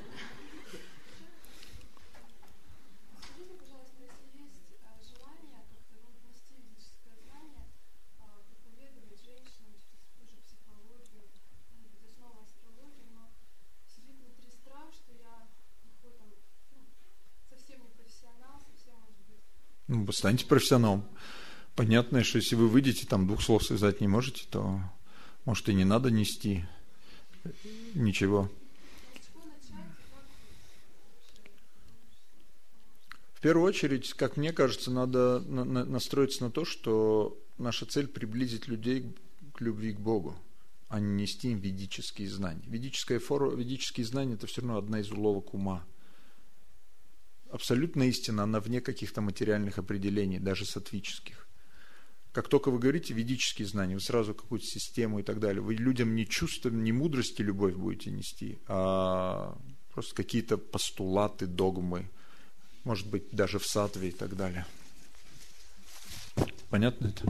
Ну, станьте профессионалом. Понятно, что если вы выйдете, там двух слов связать не можете, то, может, и не надо нести ничего. В первую очередь, как мне кажется, надо на- на- настроиться на то, что наша цель приблизить людей к любви к Богу, а не нести им ведические знания. Ведическая форма, ведические знания – это все равно одна из уловок ума. Абсолютная истина, она вне каких-то материальных определений, даже сатвических. Как только вы говорите ведические знания, вы сразу какую-то систему и так далее, вы людям не чувство, не мудрость и любовь будете нести, а просто какие-то постулаты, догмы, может быть, даже в саттве и так далее. Понятно это?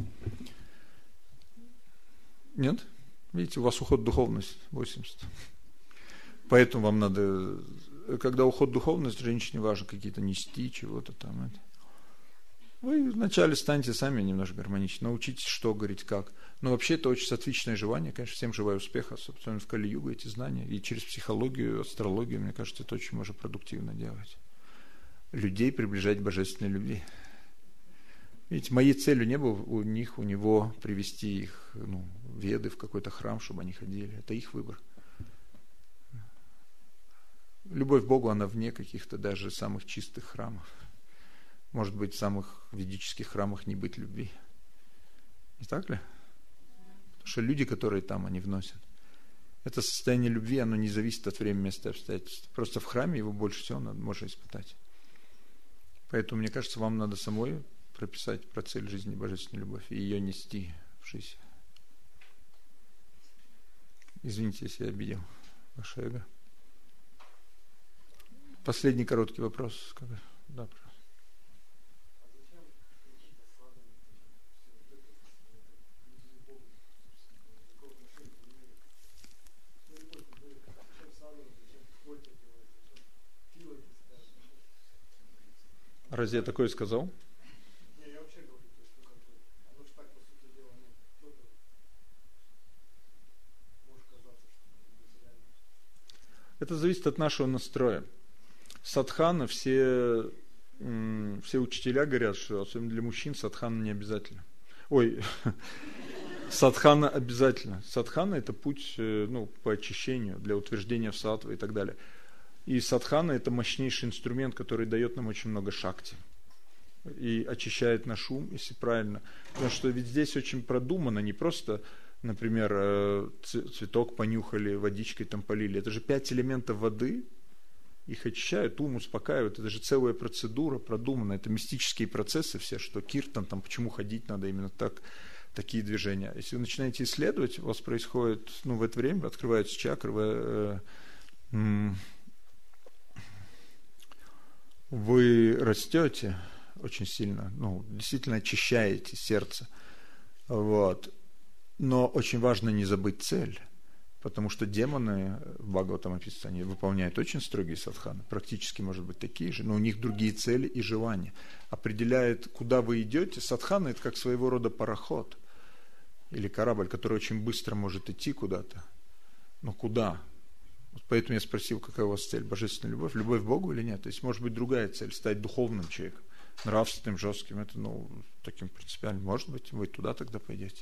Нет? Видите, у вас уход в духовность восемьдесят. Поэтому вам надо, когда уход в духовность, женщине важно какие-то нести, чего-то там. Это. Вы вначале станьте сами немножко гармоничны, научитесь, что говорить, как. Но вообще это очень сатвичное желание, конечно, всем желаю успеха, особенно в Кали-югу эти знания. И через психологию, астрологию, мне кажется, это очень можно продуктивно делать. Людей приближать к божественной любви. Видите, моей целью не было у них, у него привести их, ну, веды в какой-то храм, чтобы они ходили. Это их выбор. Любовь к Богу, она вне каких-то даже самых чистых храмов. Может быть, в самых ведических храмах не быть любви. Не так ли? Потому что люди, которые там, они вносят. Это состояние любви, оно не зависит от времени, места, обстоятельств. Просто в храме его больше всего надо, можно испытать. Поэтому, мне кажется, вам надо самой прописать про цель жизни божественную любовь и ее нести в жизнь. Извините, если я обидел ваше эго. Последний короткий вопрос. Да, пожалуйста. Разве я такое сказал? Не, я вообще говорю, то есть, ну, как бы, оно же так, по сути дела, ну, кто-то может казаться, что это реально. Это зависит от нашего настроя. Садхана, все, все учителя говорят, что особенно для мужчин садхана не обязательно. Ой, садхана обязательно. Садхана – это путь, ну, по очищению, для утверждения в саттве и так далее. И садхана – это мощнейший инструмент, который дает нам очень много шакти. И очищает наш ум, если правильно. Потому что ведь здесь очень продумано, не просто например, цветок понюхали, водичкой там полили. Это же пять элементов воды, их очищают, ум успокаивают. Это же целая процедура продумана. Это мистические процессы все, что киртан, там, почему ходить надо именно так, такие движения. Если вы начинаете исследовать, у вас происходит, ну, в это время открываются чакры, вы, э, вы растете очень сильно, ну, действительно очищаете сердце. Вот. Но очень важно не забыть цель. Потому что демоны, в Бхагаватам описано, они выполняют очень строгие садханы, практически, может быть, такие же, но у них другие цели и желания. Определяет, куда вы идете. Садхана – это как своего рода пароход или корабль, который очень быстро может идти куда-то. Но куда? Вот поэтому я спросил, какая у вас цель? Божественная любовь? Любовь к Богу или нет? То есть, может быть, другая цель – стать духовным человеком, нравственным, жестким. Это, ну, таким принципиальным. Может быть, вы туда тогда пойдете.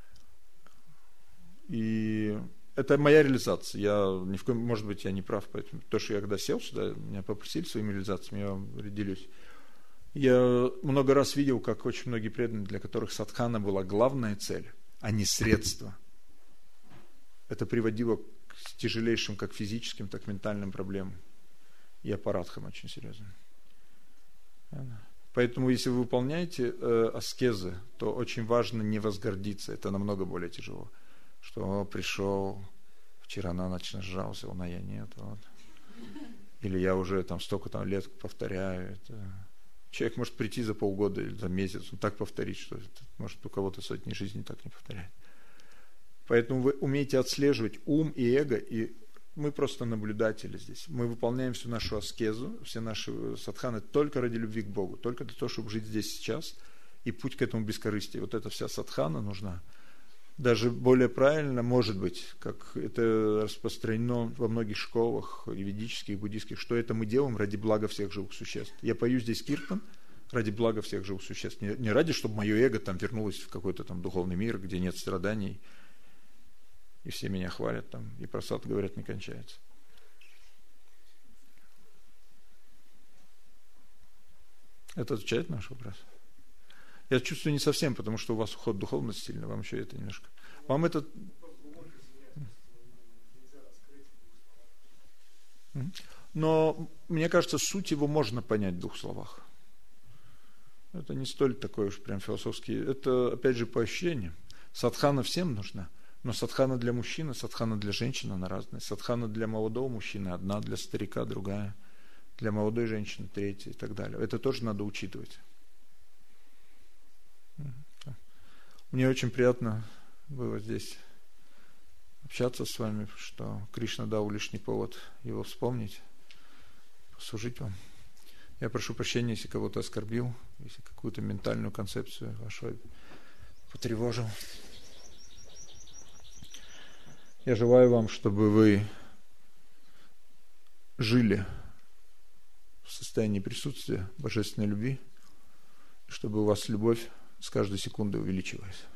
И... это моя реализация. Я ни в коем, может быть, я не прав, поэтому то, что я когда сел сюда, меня попросили своими реализациями, я вам делюсь. Я много раз видел, как очень многие преданные, для которых садхана была главная цель, а не средство. Это приводило к тяжелейшим как физическим, так и ментальным проблемам. И аппаратхам очень серьезным. Поэтому, если вы выполняете э, аскезы, то очень важно не возгордиться. Это намного более тяжело. Что пришел, вчера на ночь нажрался, он, а я нет. Вот. Или я уже там столько там лет повторяю. Это... Человек может прийти за полгода или за месяц, он так повторить, что это, может у кого-то сотни жизней так не повторяет. Поэтому вы умеете отслеживать ум и эго, и мы просто наблюдатели здесь. Мы выполняем всю нашу аскезу, все наши садханы только ради любви к Богу, только для того, чтобы жить здесь сейчас, и путь к этому бескорыстию. Вот эта вся садхана нужна. Даже более правильно, может быть, как это распространено во многих школах, и ведических, и буддийских, что это мы делаем ради блага всех живых существ. Я пою здесь киртан ради блага всех живых существ. Не, не ради, чтобы мое эго там вернулось в какой-то там духовный мир, где нет страданий, и все меня хвалят там, и просад, говорят, не кончается. Это отвечает на наш вопрос? Я чувствую не совсем, потому что у вас уход духовности сильный, вам еще это немножко. Вам это... Но, мне кажется, суть его можно понять в двух словах. Это не столь такой уж прям философский. Это, опять же, по ощущениям. Садхана всем нужна. Но садхана для мужчины, садхана для женщины, она разная. Садхана для молодого мужчины одна, для старика другая, для молодой женщины третья и так далее. Это тоже надо учитывать. Мне очень приятно было здесь общаться с вами, что Кришна дал лишний повод его вспомнить, послужить вам. Я прошу прощения, если кого-то оскорбил, если какую-то ментальную концепцию вашу потревожил. Я желаю вам, чтобы вы жили в состоянии присутствия божественной любви, чтобы у вас любовь с каждой секундой увеличивалась.